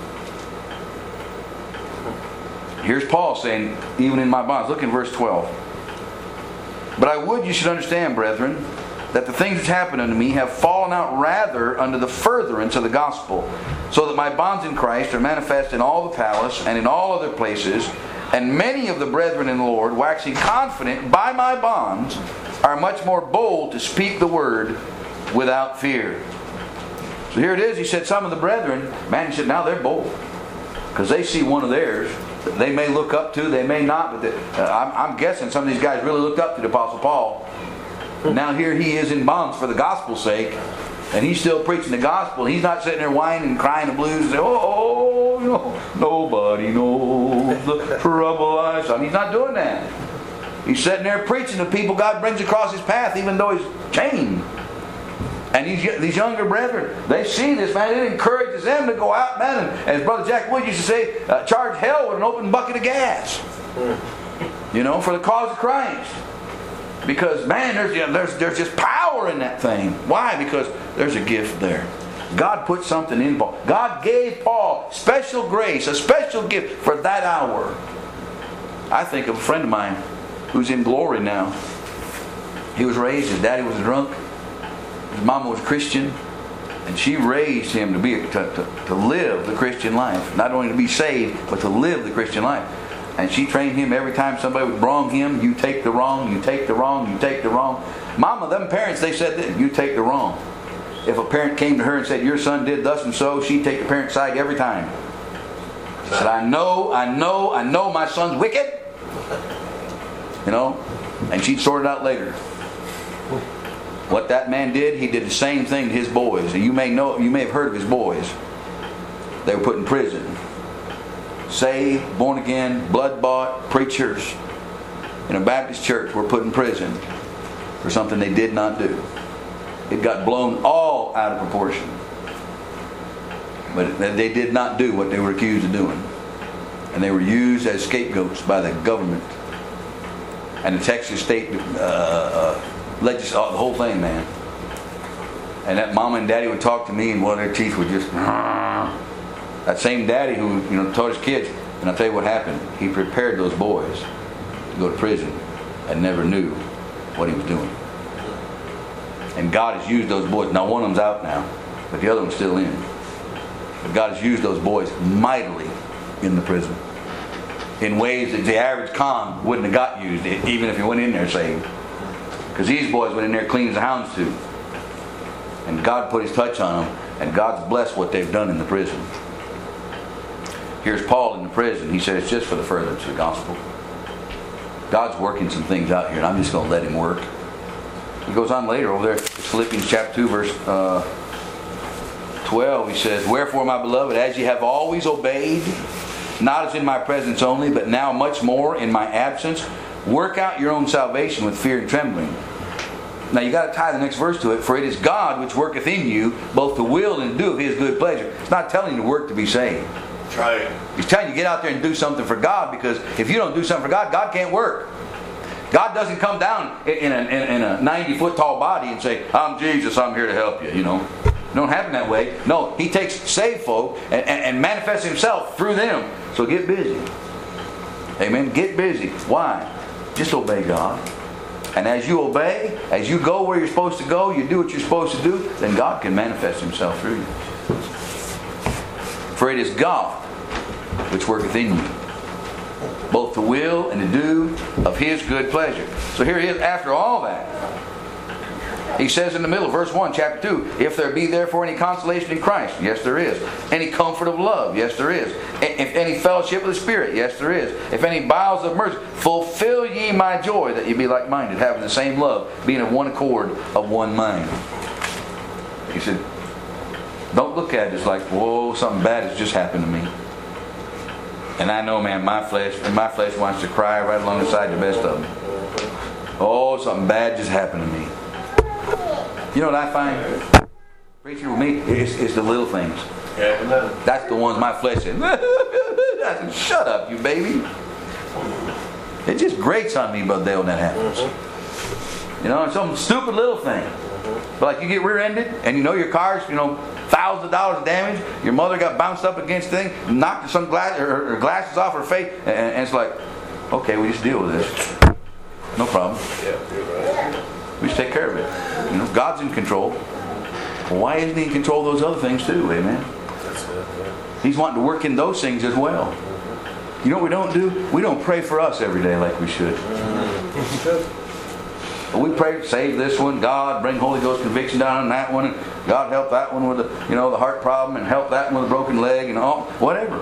Here's Paul saying, even in my bonds. Look in verse 12. But I would you should understand, brethren, that the things which happened unto me have fallen out rather unto the furtherance of the gospel, so that my bonds in Christ are manifest in all the palace and in all other places, and many of the brethren in the Lord, waxing confident by my bonds, are much more bold to speak the word without fear. So here it is. He said some of the brethren, he said now they're bold. Because they see one of theirs that they may look up to, they may not, but I'm guessing some of these guys really looked up to the Apostle Paul. And now here he is in bonds for the gospel's sake, and he's still preaching the gospel. He's not sitting there whining and crying the blues and saying, nobody knows the trouble I saw. He's not doing that. He's sitting there preaching to people God brings across his path, even though he's chained. And these younger brethren, they see this, man. It encourages them to go out, man. And as Brother Jack Wood used to say, charge hell with an open bucket of gas. For the cause of Christ. Because, man, there's just power in that thing. Why? Because there's a gift there. God put something in Paul. God gave Paul special grace, a special gift for that hour. I think of a friend of mine who's in glory now. He was raised, his daddy was a drunk. His mama was a Christian, and she raised him to live the Christian life. Not only to be saved, but to live the Christian life. And she trained him every time somebody would wrong him, you take the wrong, you take the wrong, you take the wrong. Mama, them parents, they said that, you take the wrong. If a parent came to her and said, your son did thus and so, she'd take the parent's side every time. She said, I know my son's wicked. And she'd sort it out later. What that man did, he did the same thing to his boys. And you may have heard of his boys. They were put in prison. Saved, born again, blood-bought preachers in a Baptist church were put in prison for something they did not do. It got blown all out of proportion. But they did not do what they were accused of doing. And they were used as scapegoats by the government. And the Texas state the whole thing, man. And that mama and daddy would talk to me, and one of their teeth would just... That same daddy who taught his kids, and I'll tell you what happened. He prepared those boys to go to prison and never knew what he was doing. And God has used those boys. Now one of them's out now, but the other one's still in. But God has used those boys mightily in the prison in ways that the average con wouldn't have got used, even if he went in there saved. Because these boys went in there clean as a hound's tooth. And God put his touch on them, and God's blessed what they've done in the prison. Here's Paul in the prison. He said it's just for the furtherance of the gospel. God's working some things out here, and I'm just going to let Him work. He goes on later over there, Philippians chapter 2, verse 12. He says, "Wherefore, my beloved, as ye have always obeyed, not as in my presence only, but now much more in my absence, work out your own salvation with fear and trembling." Now you got to tie the next verse to it. "For it is God which worketh in you, both to will and to do of His good pleasure." It's not telling you to work to be saved. That's right. He's telling you to get out there and do something for God, because if you don't do something for God, God can't work. God doesn't come down in a 90-foot tall body and say, "I'm Jesus, I'm here to help you." You know, it don't happen that way. No, He takes saved folk and manifests Himself through them. So get busy. Amen. Get busy. Why? Just obey God. And as you obey, as you go where you're supposed to go, you do what you're supposed to do, then God can manifest Himself through you. "For it is God which worketh in you, both to will and to do of His good pleasure." So here He is after all that. He says in the middle of verse 1, chapter 2, "If there be therefore any consolation in Christ," yes there is. "Any comfort of love," yes there is. "If any fellowship of the Spirit," yes there is. "If any bowels of mercy, fulfill ye my joy, that ye be like-minded, having the same love, being of one accord, of one mind." He said, don't look at it as like, whoa, something bad has just happened to me. And I know, man, my flesh wants to cry right alongside the best of them. Oh, something bad just happened to me. You know what I find, preacher, with me, is the little things. Yeah. That's the ones my flesh says, "Shut up, you baby." It just grates on me, Brother Dale, when that happens. You know, it's some stupid little thing. But like you get rear-ended, and you know your car's, thousands of dollars of damage. Your mother got bounced up against things, knocked some her glasses off her face, and it's like, okay, we just deal with this. No problem. Yeah, you're right. We just take care of it. God's in control. Well, why isn't He in control of those other things too? Amen. That's it. Yeah. He's wanting to work in those things as well. You know what we don't do? We don't pray for us every day like we should. We pray, save this one, God, bring Holy Ghost conviction down on that one, and God help that one with the heart problem, and help that one with a broken leg, and all, whatever.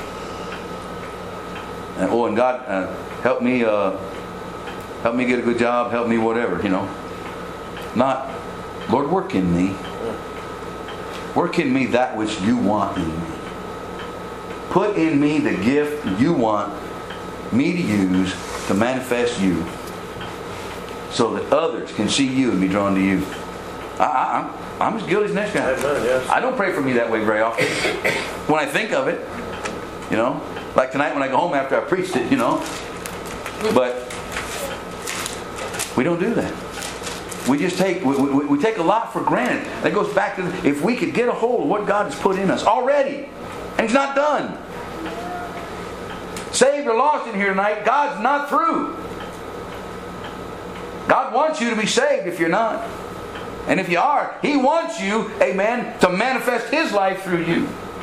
And God, help me get a good job, help me whatever, Not, Lord, work in me. Work in me that which you want in me. Put in me the gift you want me to use to manifest you, so that others can see you and be drawn to you. I'm as guilty as the next guy. Amen, yes. I don't pray for me that way very often. When I think of it, like tonight when I go home after I preached it, But we don't do that. We just take a lot for granted. That goes back to if we could get a hold of what God has put in us already, and He's not done. Saved or lost in here tonight, God's not through. God wants you to be saved if you're not. And if you are, He wants you, amen, to manifest His life through you.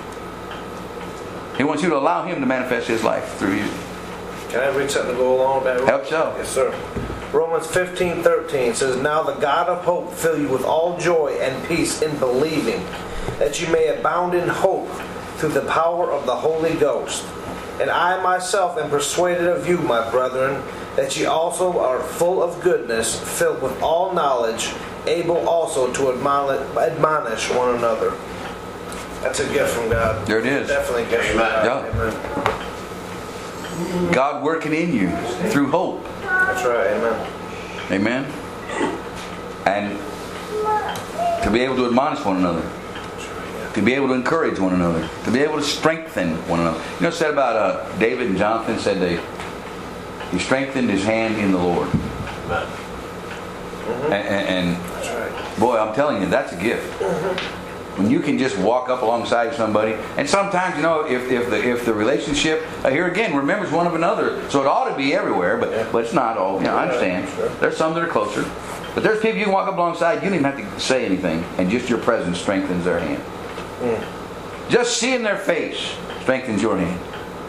He wants you to allow Him to manifest His life through you. Can I read something to go along with that? Help so. Yes, sir. Romans 15:13 says, "Now the God of hope fill you with all joy and peace in believing, that you may abound in hope through the power of the Holy Ghost. And I myself am persuaded of you, my brethren, that ye also are full of goodness, filled with all knowledge, able also to admonish one another." That's a gift from God. There it is. Definitely a gift from God. Yeah. Amen. God working in you through hope. That's right. Amen. Amen. And to be able to admonish one another. To be able to encourage one another. To be able to strengthen one another. You know what it said about David and Jonathan? Said he strengthened his hand in the Lord. And That's right. boy, I'm telling you, that's a gift. When you can just walk up alongside somebody, and sometimes if the relationship here again remembers one of another, so it ought to be everywhere, but it's not all. I understand. Sure. There's some that are closer, but there's people you can walk up alongside. You don't even have to say anything, and just your presence strengthens their hand. Just seeing their face strengthens your hand.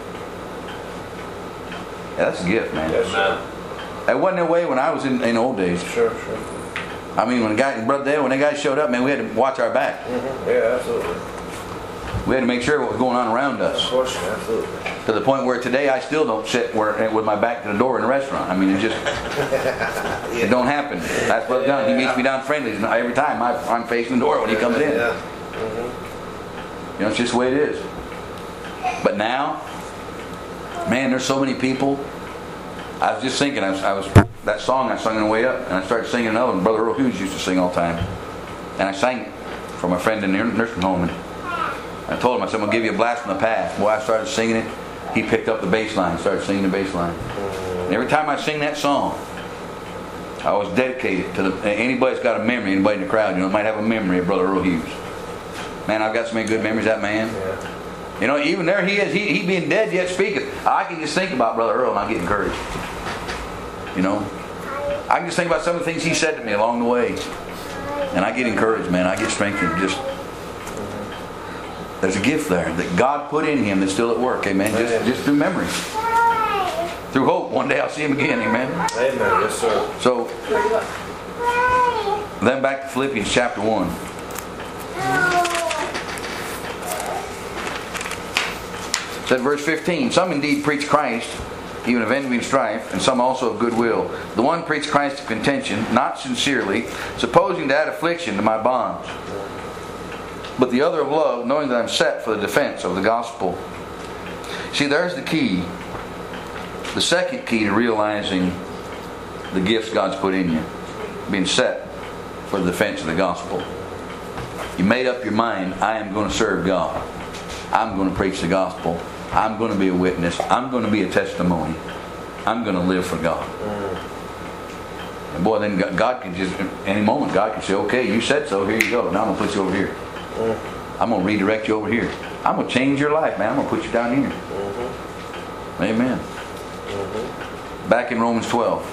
Yeah, that's a gift, man. Yes, sir. That wasn't that way when I was in old days. Sure. I mean, when Brother Dale, when that guy showed up, man, we had to watch our back. Yeah, absolutely. We had to make sure what was going on around Of us. course, absolutely. To the point where today I still don't sit with my back to the door in a restaurant. I mean, it just, it don't happen. That's Brother John. He meets me down Friendly's, and every time I'm facing the door when he comes in. Yeah. You know, it's just the way it is. But now, man, there's so many people. I was just thinking, I was that song I sung on the way up, and I started singing another one. Brother Earl Hughes used to sing all the time. And I sang it for my friend in the nursing home. And I told him, I said, I'm going to give you a blast from the past. Boy, I started singing it. He picked up the bass line, started singing the bass line. And every time I sing that song, I was dedicated to anybody's got a memory, anybody in the crowd, you know, might have a memory of Brother Earl Hughes. Man, I've got so many good memories of that man. Yeah. You know, even there he is, he being dead yet speaketh. I can just think about Brother Earl and I get encouraged. You know, I can just think about some of the things he said to me along the way. And I get encouraged, man. I get strengthened. Just there's a gift there that God put in him that's still at work, amen. Just through memory. Through hope. One day I'll see him again, amen. Amen. Yes, sir. So then back to Philippians chapter 1. Said verse 15, some indeed preach Christ, even of envy and strife, and some also of goodwill. The one preached Christ of contention, not sincerely, supposing to add affliction to my bonds. But the other of love, knowing that I am set for the defense of the gospel. See, there's the key. The second key to realizing the gifts God's put in you. Being set for the defense of the gospel. You made up your mind, I am going to serve God. I'm going to preach the gospel. I'm going to be a witness. I'm going to be a testimony. I'm going to live for God. And boy, then God can just, any moment, God can say, okay, you said so, here you go. Now I'm going to put you over here. I'm going to redirect you over here. I'm going to change your life, man. I'm going to put you down here. Amen. Back in Romans 12.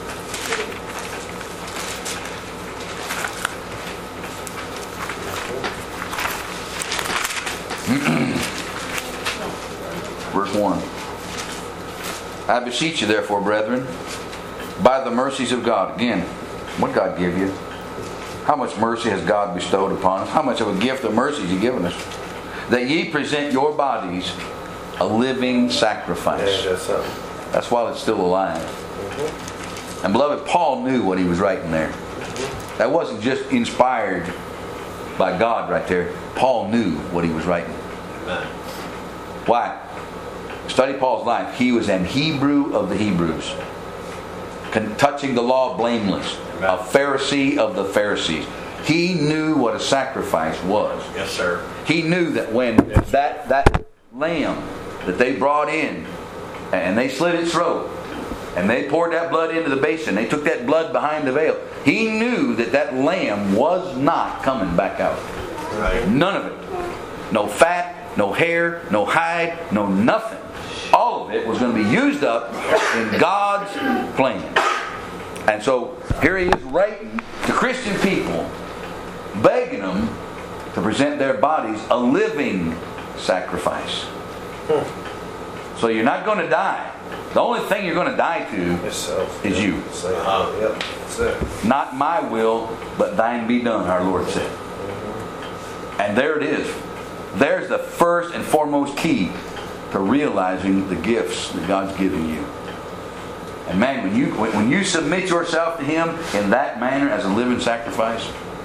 Verse 1. I beseech you therefore, brethren, by the mercies of God. Again, what did God give you? How much mercy has God bestowed upon us? How much of a gift of mercy has He given us? That ye present your bodies a living sacrifice. Yeah, that's, that's while it's still alive. And beloved, Paul knew what he was writing there. That wasn't just inspired by God right there. Paul knew what he was writing. Amen. Why? Study Paul's life. He was an Hebrew of the Hebrews. Touching the law blameless. A Pharisee of the Pharisees. He knew what a sacrifice was. Yes, sir. He knew that when that lamb that they brought in and they slit its throat and they poured that blood into the basin, they took that blood behind the veil. He knew that lamb was not coming back out. Right. None of it. No fat, no hair, no hide, no nothing. All of it was going to be used up in God's plan. And so here he is writing to Christian people, begging them to present their bodies a living sacrifice. So you're not going to die. The only thing you're going to die to is you. Yep, that's it. Not my will, but thine be done, our Lord said. And there it is. There's the first and foremost key to realizing the gifts that God's given you. And man, when you submit yourself to Him in that manner as a living sacrifice,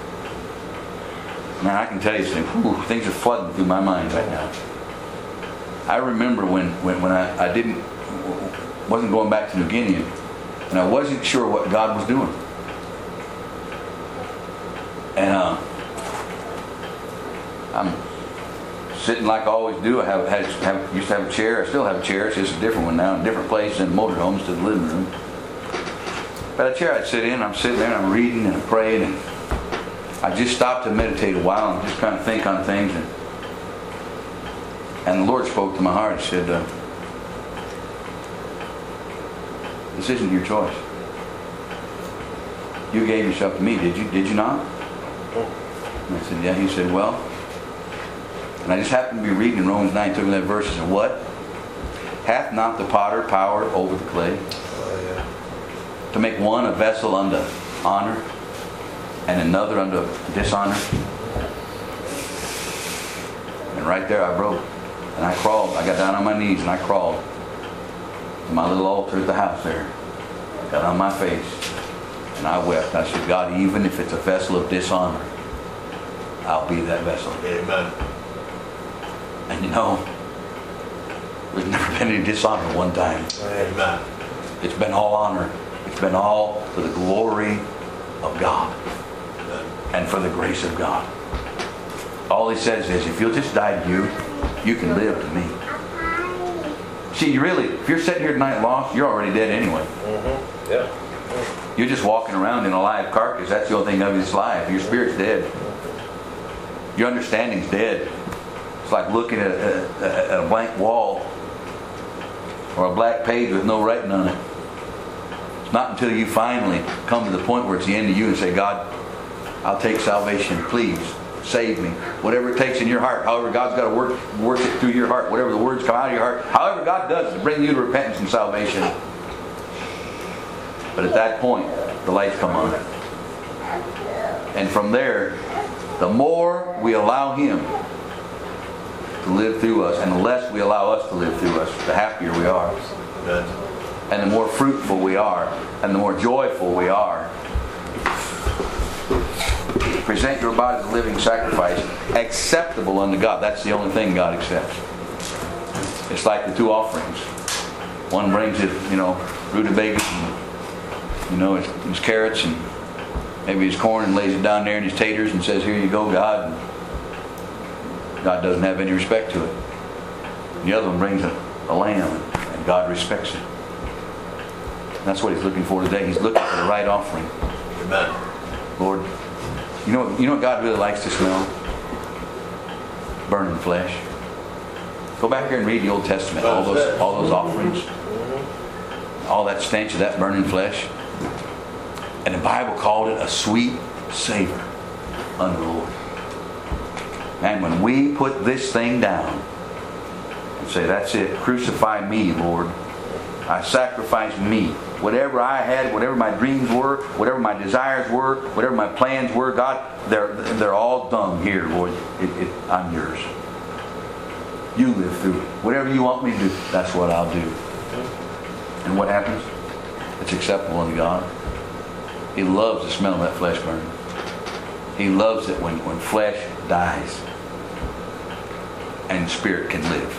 man, I can tell you something. Things are flooding through my mind right now. I remember when I wasn't going back to New Guinea, and I wasn't sure what God was doing. And I'm sitting like I always do. I used to have a chair. I still have a chair. It's just a different one now, in a different place in motorhomes to the living room. But a chair I'd sit in, I'm sitting there and I'm reading and I'm praying, and I just stopped to meditate a while and just kind of think on things. And the Lord spoke to my heart and said, this isn't your choice. You gave yourself to me, did you? Did you not? And I said, yeah. He said, well, and I just happened to be reading in Romans 9, took me that verse and said, what? Hath not the potter power over the clay? To make one a vessel unto honor and another unto dishonor? And And right there I broke. And I crawled. I got down on my knees and I crawled to my little altar at the house there. I got on my face and I wept. I said, God, even if it's a vessel of dishonor, I'll be that vessel. Amen. And you know, there's never been any dishonor one time. Amen. It's been all honor. It's been all for the glory of God and for the grace of God. All he says is, if you'll just die to you, you can live to me. See, you really, if you're sitting here tonight lost, you're already dead anyway. Mm-hmm. Yeah. You're just walking around in a live carcass. That's the only thing of you that's live. Your spirit's dead. Your understanding's dead. It's like looking at a blank wall or a black page with no writing on it. It's not until you finally come to the point where it's the end of you and say, God, I'll take salvation. Please save me. Whatever it takes in your heart. However God's got to work it through your heart. Whatever the words come out of your heart. However God does to bring you to repentance and salvation. But at that point, the lights come on. And from there, the more we allow Him to live through us, and the less we allow us to live through us, the happier we are. Amen. And the more fruitful we are, and the more joyful we are. Present your body as a living sacrifice, acceptable unto God. That's the only thing God accepts. It's like the two offerings. One brings it, rutabaga, and, his carrots and maybe his corn, and lays it down there, and his taters, and says, here you go, God. And God doesn't have any respect to it. And the other one brings a lamb, and God respects it. And that's what He's looking for today. He's looking for the right offering. Amen. Lord, you know what God really likes to smell? Burning flesh. Go back here and read the Old Testament. All those offerings. All that stench of that burning flesh. And the Bible called it a sweet savor unto the Lord. And when we put this thing down and say, that's it, crucify me, Lord. I sacrifice me. Whatever I had, whatever my dreams were, whatever my desires were, whatever my plans were, God, they're all done here, Lord. I'm yours. You live through it. Whatever you want me to do, that's what I'll do. And what happens? It's acceptable unto God. He loves the smell of that flesh burning. He loves it when flesh dies and spirit can live.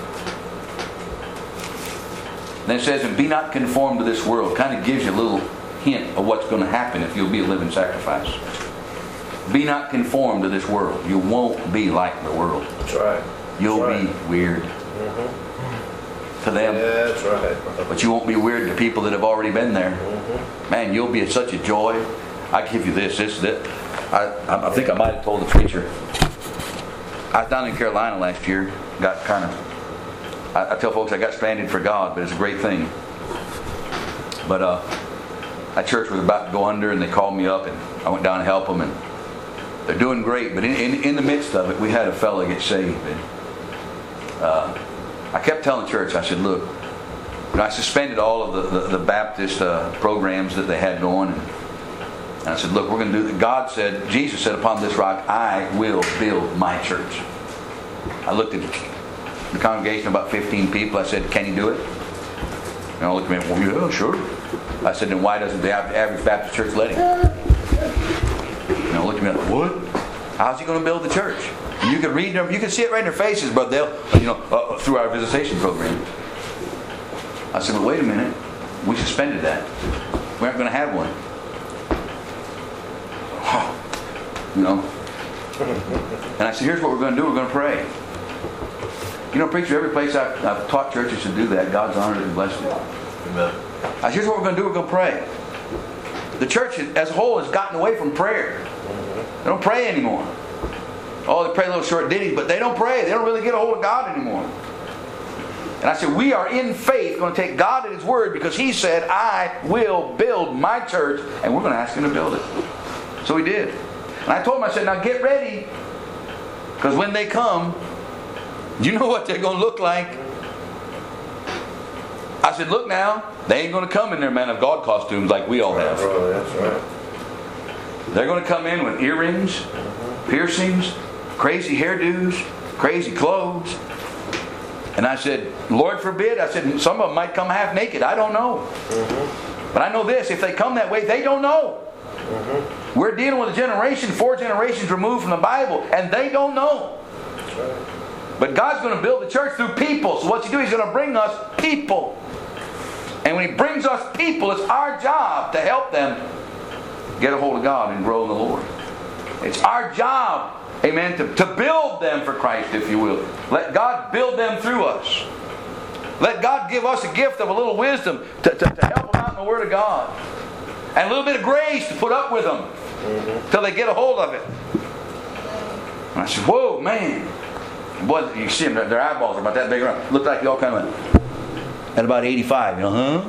Then it says, and be not conformed to this world. Kind of gives you a little hint of what's going to happen if you'll be a living sacrifice. Be not conformed to this world. You won't be like the world. That's right. You'll be weird to them. Yeah, that's right. But you won't be weird to people that have already been there. Man, you'll be such a joy. I give you this. I think I might have told the preacher. I was down in Carolina last year. Got kind of... I tell folks I got stranded for God, but it's a great thing. But that church was about to go under, and they called me up, and I went down to help them, and they're doing great. But in the midst of it, we had a fellow get saved. And I kept telling the church, I said, look, I suspended all of the Baptist programs that they had going, and I said, look, we're going to do. God said, Jesus said, upon this rock, I will build my church. I looked at the congregation, about 15 people. I said, can you do it? And I looked at me, well, yeah, sure. I said, then why doesn't the average Baptist church let him? And I looked at me like, what? How's he going to build the church? And you can read them, you can see it right in their faces, but they'll, through our visitation program. I said, well, wait a minute. We suspended that. We aren't going to have one. And I said, here's what we're going to do. We're going to pray. Preacher, every place I've taught churches to do that, God's honored it and blessed it. Amen. I said, here's what we're going to do. We're going to pray. The church as a whole has gotten away from prayer. They don't pray anymore. Oh, they pray little short ditties, but they don't pray. They don't really get a hold of God anymore. And I said, we are in faith going to take God at His word, because He said, I will build my church, and we're going to ask Him to build it. So we did. And I told him, I said, now get ready, because when they come, you know what they're going to look like. I said, look now, they ain't going to come in their man of God costumes like we all have. That's right. They're going to come in with earrings, piercings, crazy hairdos, crazy clothes. And I said, Lord forbid, I said, some of them might come half naked. I don't know. But I know this, if they come that way, they don't know. We're dealing with a generation, 4 generations removed from the Bible, and they don't know. But God's going to build the church through people. So what you do, He's going to bring us people. And when He brings us people, it's our job to help them get a hold of God and grow in the Lord. It's our job, amen, to build them for Christ, if you will. Let God build them through us. Let God give us a gift of a little wisdom to help them out in the Word of God. And a little bit of grace to put up with them till they get a hold of it. And I said, whoa, man. Boy, you see them, their eyeballs are about that big around. Looked like they all kind of went at about 85, huh?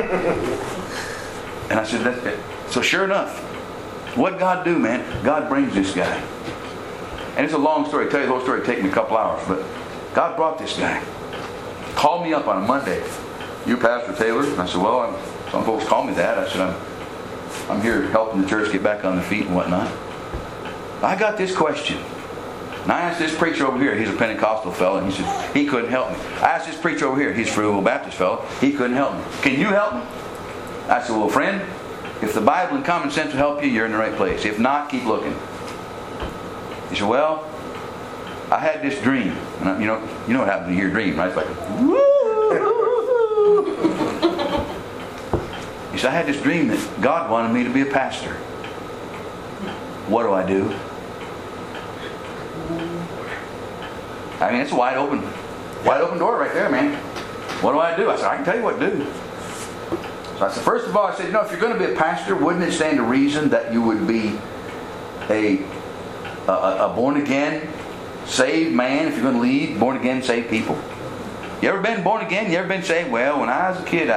And I said, that's it. So sure enough, what God do, man? God brings this guy. And it's a long story. To tell you the whole story, it'd take me a couple hours. But God brought this guy. Called me up on a Monday. You Pastor Taylor? And I said, well, some folks call me that. I said, I'm here helping the church get back on their feet and whatnot. I got this question. And I asked this preacher over here, he's a Pentecostal fellow, and he said, he couldn't help me. I asked this preacher over here, he's a Free Will Baptist fellow, he couldn't help me. Can you help me? I said, well, friend, if the Bible and common sense will help you, you're in the right place. If not, keep looking. He said, well, I had this dream. And you know what happens when you hear a dream, right? It's like, woo! He said, I had this dream that God wanted me to be a pastor. What do I do? I mean, it's a wide open door right there, man. What do I do? I said, I can tell you what to do. So I said, first of all, I said, if you're going to be a pastor, wouldn't it stand to reason that you would be a born-again, saved man if you're going to lead born-again, saved people? You ever been born again? You ever been saved? Well, when I was a kid,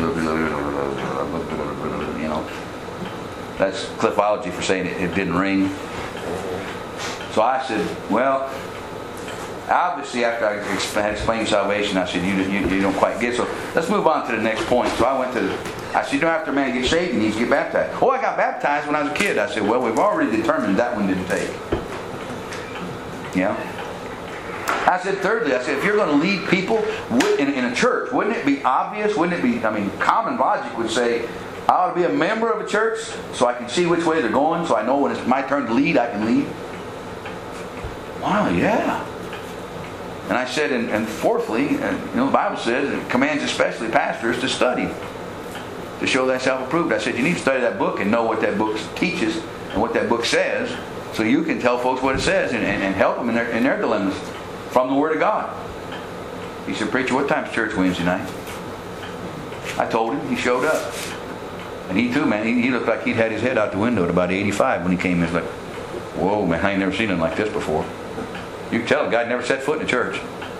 that's cliffology for saying it didn't ring. So I said, well, obviously after I had explained salvation, I said, you don't quite get it. So let's move on to the next point. So I said, after a man gets saved, he needs to get baptized. Oh, I got baptized when I was a kid. I said, well, we've already determined that one didn't take. Yeah. I said, thirdly, if you're going to lead people in a church, wouldn't it be obvious? Wouldn't it be, common logic would say, I ought to be a member of a church so I can see which way they're going, so I know when it's my turn to lead, I can lead. Wow, yeah. And I said, and fourthly, the Bible says, it commands especially pastors to study, to show thyself approved. I said, you need to study that book and know what that book teaches and what that book says, so you can tell folks what it says and help them in their dilemmas from the Word of God. He said, preacher, what time's church Wednesday night? I told him. He showed up. And he too, man, he looked like he'd had his head out the window at about 85 when he came in. It's like, whoa, man, I ain't never seen him like this before. You can tell the guy never set foot in a church.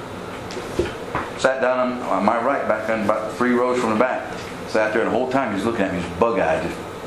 Sat down on my right, back on about 3 rows from the back. Sat there, and the whole time he was looking at me, he was bug-eyed.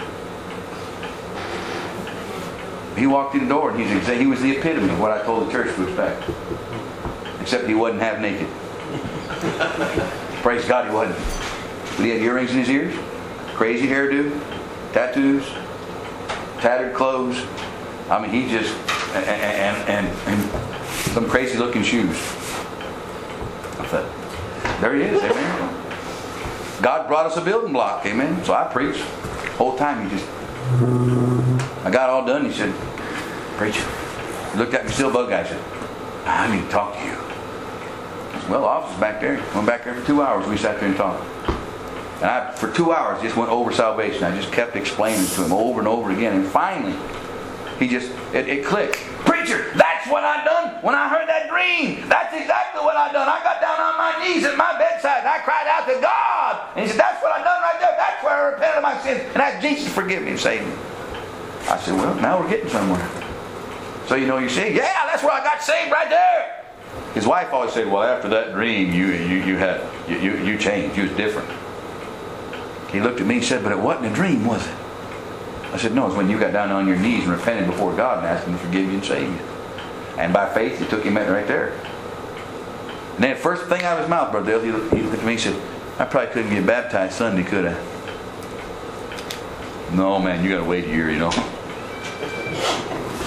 He walked through the door, and he was the epitome of what I told the church to expect. Except he wasn't half naked. Praise God, he wasn't. But he had earrings in his ears, crazy hairdo, tattoos, tattered clothes. He just and some crazy looking shoes. I thought, there he is, amen. God brought us a building block, amen. So I preached. The whole time I got all done. He said, preacher. He looked at me still bug-eyed. He said, I need to talk to you. I said, well, the office is back there. Went back there for 2 hours. We sat there and talked. And I, for 2 hours, just went over salvation. I just kept explaining to him over and over again. And finally, it clicked. Preacher, that's what I done when I heard that dream. That's exactly what I done. I got down on my knees at my bedside and I cried out to God. And he said, that's what I done right there. That's where I repented of my sins. And asked Jesus to forgive me and save me. I said, well, now we're getting somewhere. So you see, yeah, that's where I got saved right there. His wife always said, well, after that dream, you changed. You was different. He looked at me and said, but it wasn't a dream, was it? I said, no, it's when you got down on your knees and repented before God and asked Him to forgive you and save you. And by faith, He took him right there. And then the first thing out of his mouth, Brother Dale, he looked at me and said, I probably couldn't get baptized Sunday, could I? No, man, you got to wait a year, I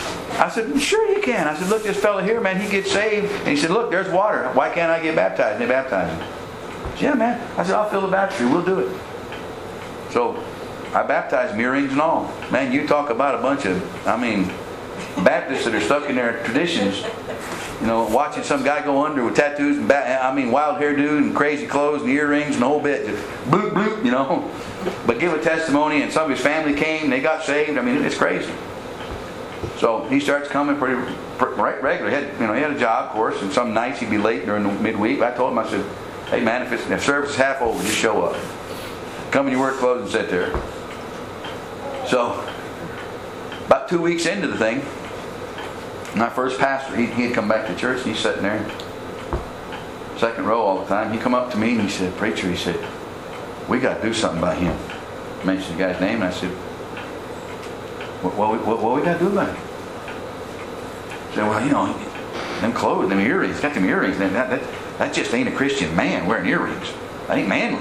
I said, sure you can. I said, look, this fella here, man, he gets saved. And he said, look, there's water. Why can't I get baptized? And they baptized him. I said, yeah, man. I said, I'll fill the baptistry. We'll do it. So I baptized him, earrings and all. Man, you talk about a bunch of, Baptists that are stuck in their traditions. Watching some guy go under with tattoos and wild hairdo and crazy clothes and earrings and the whole bit. Just bloop, bloop, But give a testimony, and some of his family came, they got saved. It's crazy. So he starts coming pretty regularly. He had a job, of course, and some nights he'd be late during the midweek. I told him, I said, hey man, if service is half over, just show up. Come in your work clothes and sit there. So, about 2 weeks into the thing, my first pastor, he had come back to church, and he's sitting there, second row all the time. He come up to me and he said, preacher, he said, we got to do something about him. I mentioned the guy's name, and I said, what we got to do about it? He said, well, them clothes, them earrings, got them earrings, that just ain't a Christian man wearing earrings. That ain't manly.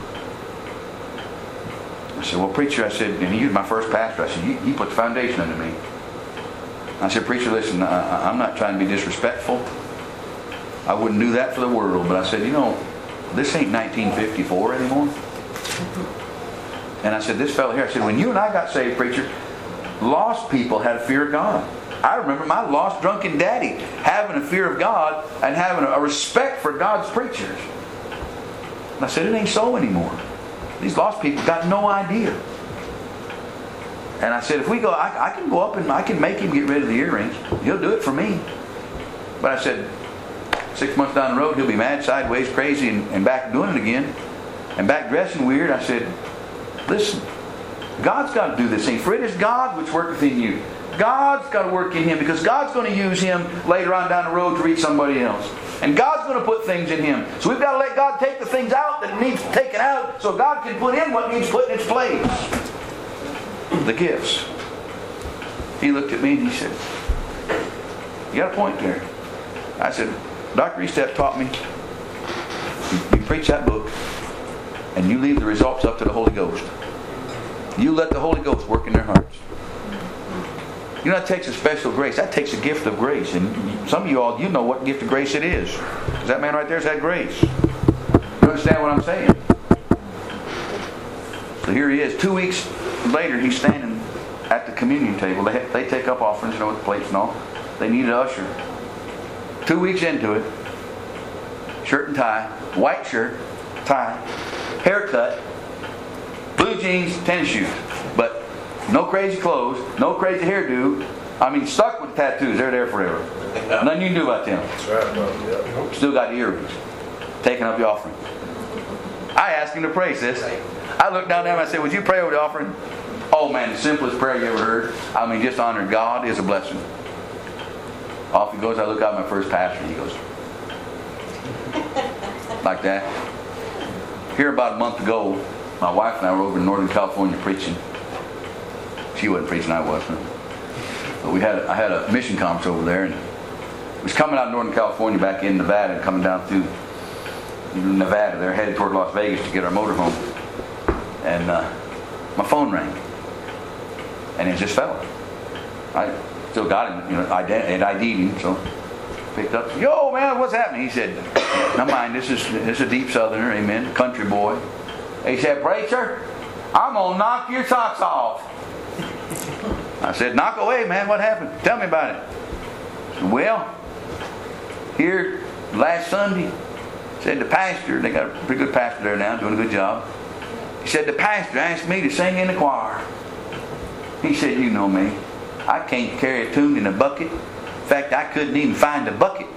I said, well, preacher, I said, and he was my first pastor, I said, you put the foundation under me. I said, preacher, listen, I'm not trying to be disrespectful. I wouldn't do that for the world. But I said, this ain't 1954 anymore. And I said, this fellow here, I said, when you and I got saved, preacher, lost people had a fear of God. I remember my lost drunken daddy having a fear of God and having a respect for God's preachers. And I said, it ain't so anymore. These lost people got no idea. And I said, if we go, I can go up and I can make him get rid of the earrings. He'll do it for me. But I said, 6 months down the road, he'll be mad, sideways, crazy, and back doing it again. And back dressing weird. I said, listen, God's got to do this thing. For it is God which worketh in you. God's got to work in him, because God's going to use him later on down the road to reach somebody else. And God's going to put things in him. So we've got to let God take the things out that needs taken out, so God can put in what needs put in its place. The gifts. He looked at me and he said, you got a point there. I said, Dr. Estep taught me, you preach that book and you leave the results up to the Holy Ghost. You let the Holy Ghost work in their hearts. That takes a special grace. That takes a gift of grace. And some of you all, you know what gift of grace it is. Because that man right there has had grace. You understand what I'm saying? So here he is. 2 weeks later, he's standing at the communion table. They take up offerings, with plates and all. They need an usher. 2 weeks into it, shirt and tie, white shirt, tie, haircut, blue jeans, tennis shoes. But no crazy clothes, no crazy hairdo. Stuck with tattoos. They're there forever. Nothing you can do about them. That's right, brother. Yeah. Still got the earrings. Taking up the offering. I asked him to pray, sis. I looked down there and I said, would you pray over the offering? Oh man, the simplest prayer you ever heard. Just honoring God is a blessing. Off he goes. I look out at my first pastor and he goes like that. Here about a month ago, my wife and I were over in Northern California preaching. She wasn't preaching, I wasn't. But I had a mission conference over there, and it was coming out of Northern California back in Nevada and coming down through Nevada. They're headed toward Las Vegas to get our motorhome. And my phone rang. And it's this fella. I still got him, and ID'd him, so picked up. Yo, man, what's happening? He said, now mind, this is a deep southerner, amen, country boy. He said, preacher, I'm going to knock your socks off. I said, knock away, man, what happened? Tell me about it. He said, well, here last Sunday, said the pastor, they got a pretty good pastor there now, doing a good job. He said, the pastor asked me to sing in the choir. He said, you know me, I can't carry a tune in a bucket. In fact, I couldn't even find a bucket.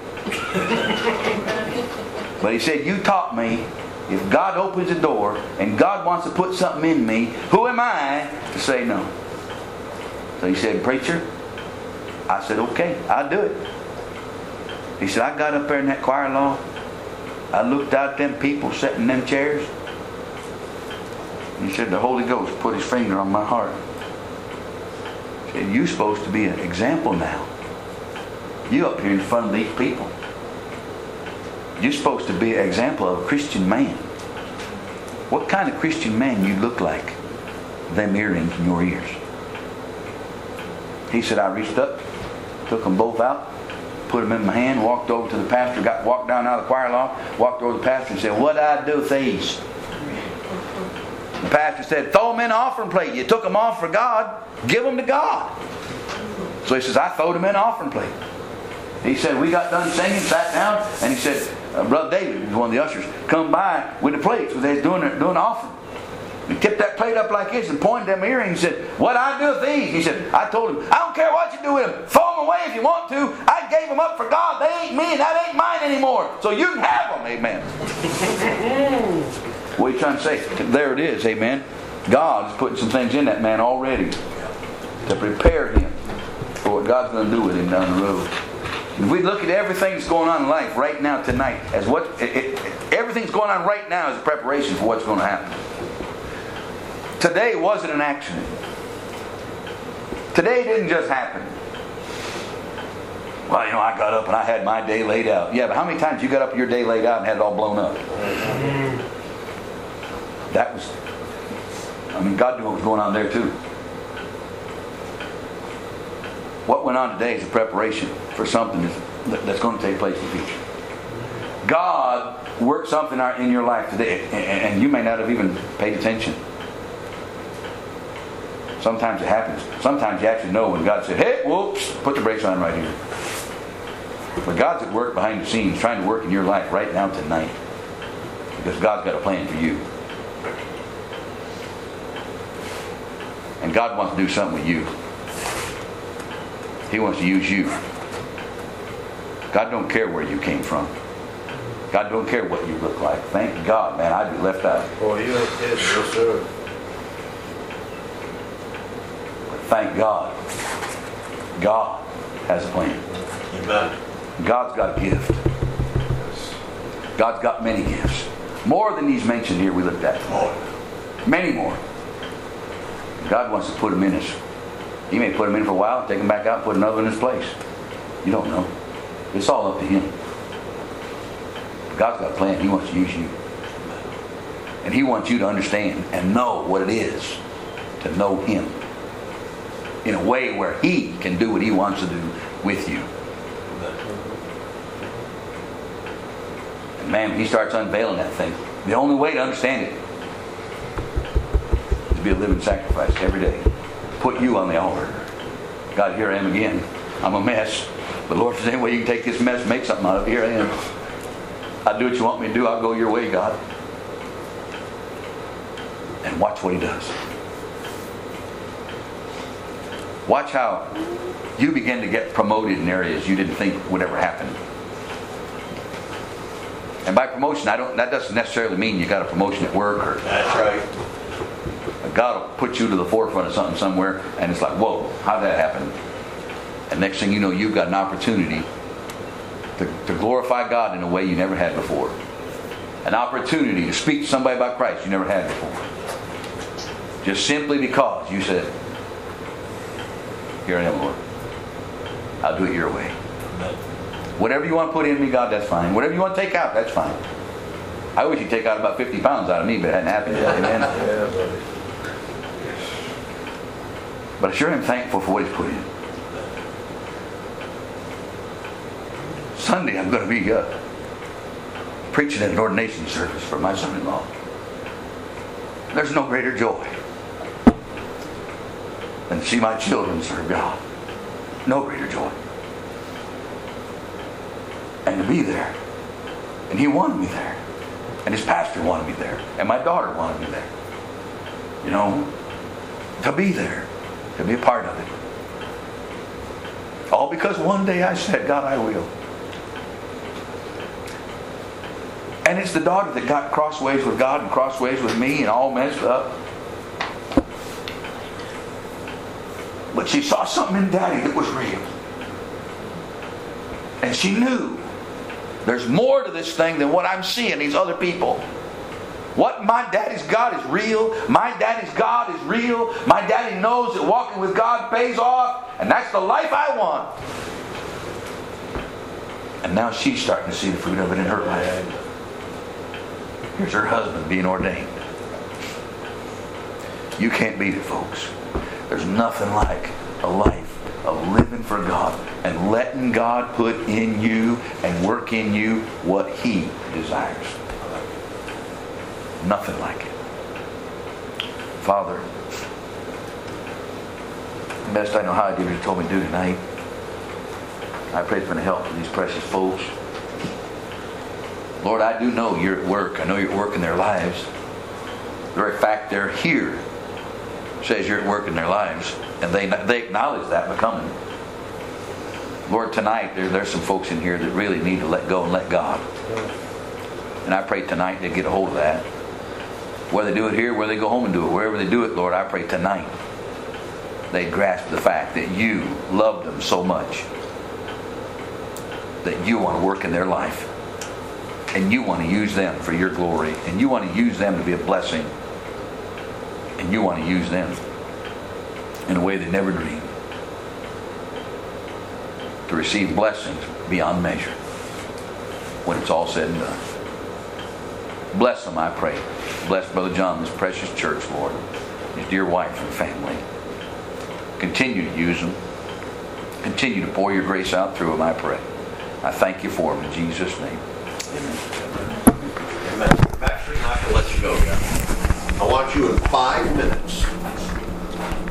But he said, you taught me, if God opens a door and God wants to put something in me, who am I to say no? So he said, preacher, I said, okay, I'll do it. He said, I got up there in that choir loft. I looked out at them people sitting in them chairs. He said, the Holy Ghost put his finger on my heart. He said, you're supposed to be an example now. You up here in front of these people. You're supposed to be an example of a Christian man. What kind of Christian man you look like? Them earrings in your ears. He said, I reached up Took them both out, put them in my hand, walked over to the pastor, walked down out of the choir loft, walked over to the pastor and said, "What did I do with these?" The pastor said, "Throw them in the offering plate. You took them off for God. Give them to God." So he says, "I throwed them in the offering plate." He said, we got done singing, sat down, and he said, Brother David, who's one of the ushers, come by with the plates when they was doing the offering. He tipped that plate up like this and pointed at my ear and he said, "What I do with these?" He said, I told him, "I don't care what you do with them. Throw them away if you want to. I gave them up for God. They ain't me and that ain't mine anymore. So you can have them." Amen. What are you trying to say? There it is. Amen. God is putting some things in that man already to prepare him for what God's going to do with him down the road. If we look at everything that's going on in life right now tonight, as everything's going on right now is a preparation for what's going to happen. Today wasn't an accident. Today didn't just happen. Well, I got up and I had my day laid out. Yeah, but how many times you got up your day laid out and had it all blown up? That was, God knew what was going on there too. What went on today is a preparation for something that's going to take place in the future. God worked something in your life today, and you may not have even paid attention. Sometimes it happens. Sometimes you actually know when God said, "Hey, whoops, put the brakes on right here." But God's at work behind the scenes, trying to work in your life right now tonight. Because God's got a plan for you. And God wants to do something with you. He wants to use you. God don't care where you came from. God don't care what you look like. Thank God, man, I'd be left out. Boy, you ain't kidding, yes, sir. But thank God. God has a plan. Amen. God's got a gift. God's got many gifts. More than these mentioned here we looked at. Many more. God wants to put them in us. He may put them in for a while, take them back out, and put another in his place. You don't know. It's all up to Him. God's got a plan. He wants to use you. And He wants you to understand and know what it is to know Him in a way where He can do what He wants to do with you. And man, when He starts unveiling that thing, the only way to understand it is to be a living sacrifice every day. Put you on the altar. God, here I am again. I'm a mess. But Lord, if there's any way you can take this mess and make something out of it, here I am. I'll do what you want me to do. I'll go your way, God. And watch what He does. Watch how you begin to get promoted in areas you didn't think would ever happen. And by promotion, that doesn't necessarily mean you got a promotion at work. That's right. God will put you to the forefront of something somewhere, and it's like, whoa, how did that happen? And next thing you know, you've got an opportunity to glorify God in a way you never had before. An opportunity to speak to somebody about Christ you never had before. Just simply because you said, "Here I am, Lord. I'll do it your way." Whatever you want to put in me, God, that's fine. Whatever you want to take out, that's fine. I wish you'd take out about 50 pounds out of me, but it hadn't happened yet. Amen. Yeah, buddy. But I sure am thankful for what He's put in. Sunday I'm going to be preaching at an ordination service for my son-in-law. There's no greater joy than to see my children serve God. No greater joy. And to be there. And he wanted me there. And his pastor wanted me there. And my daughter wanted me there. You know, to be there. To be a part of it. All because one day I said, "God, I will." And it's the daughter that got crossways with God and crossways with me and all messed up. But she saw something in Daddy that was real. And she knew there's more to this thing than what I'm seeing these other people. What my daddy's God is real. My daddy's God is real. My daddy knows that walking with God pays off. And that's the life I want. And now she's starting to see the fruit of it in her life. Here's her husband being ordained. You can't beat it, folks. There's nothing like a life of living for God and letting God put in you and work in you what He desires. Nothing like it. Father, the best I know how I do what You told me to do tonight. I pray for the help of these precious folks. Lord, I do know You're at work. I know You're at work in their lives. The very fact they're here says You're at work in their lives. And they acknowledge that by coming. Lord, tonight there's some folks in here that really need to let go and let God. And I pray tonight they get a hold of that. Whether they do it here, whether they go home and do it, wherever they do it, Lord, I pray tonight they grasp the fact that You loved them so much that You want to work in their life. And You want to use them for Your glory. And You want to use them to be a blessing. And You want to use them in a way they never dreamed. To receive blessings beyond measure when it's all said and done. Bless them, I pray. Bless Brother John, this precious church, Lord. His dear wife and family. Continue to use them. Continue to pour Your grace out through them, I pray. I thank You for them in Jesus' name. Amen. Amen. I'm actually not going to let you go yet. I want you in 5 minutes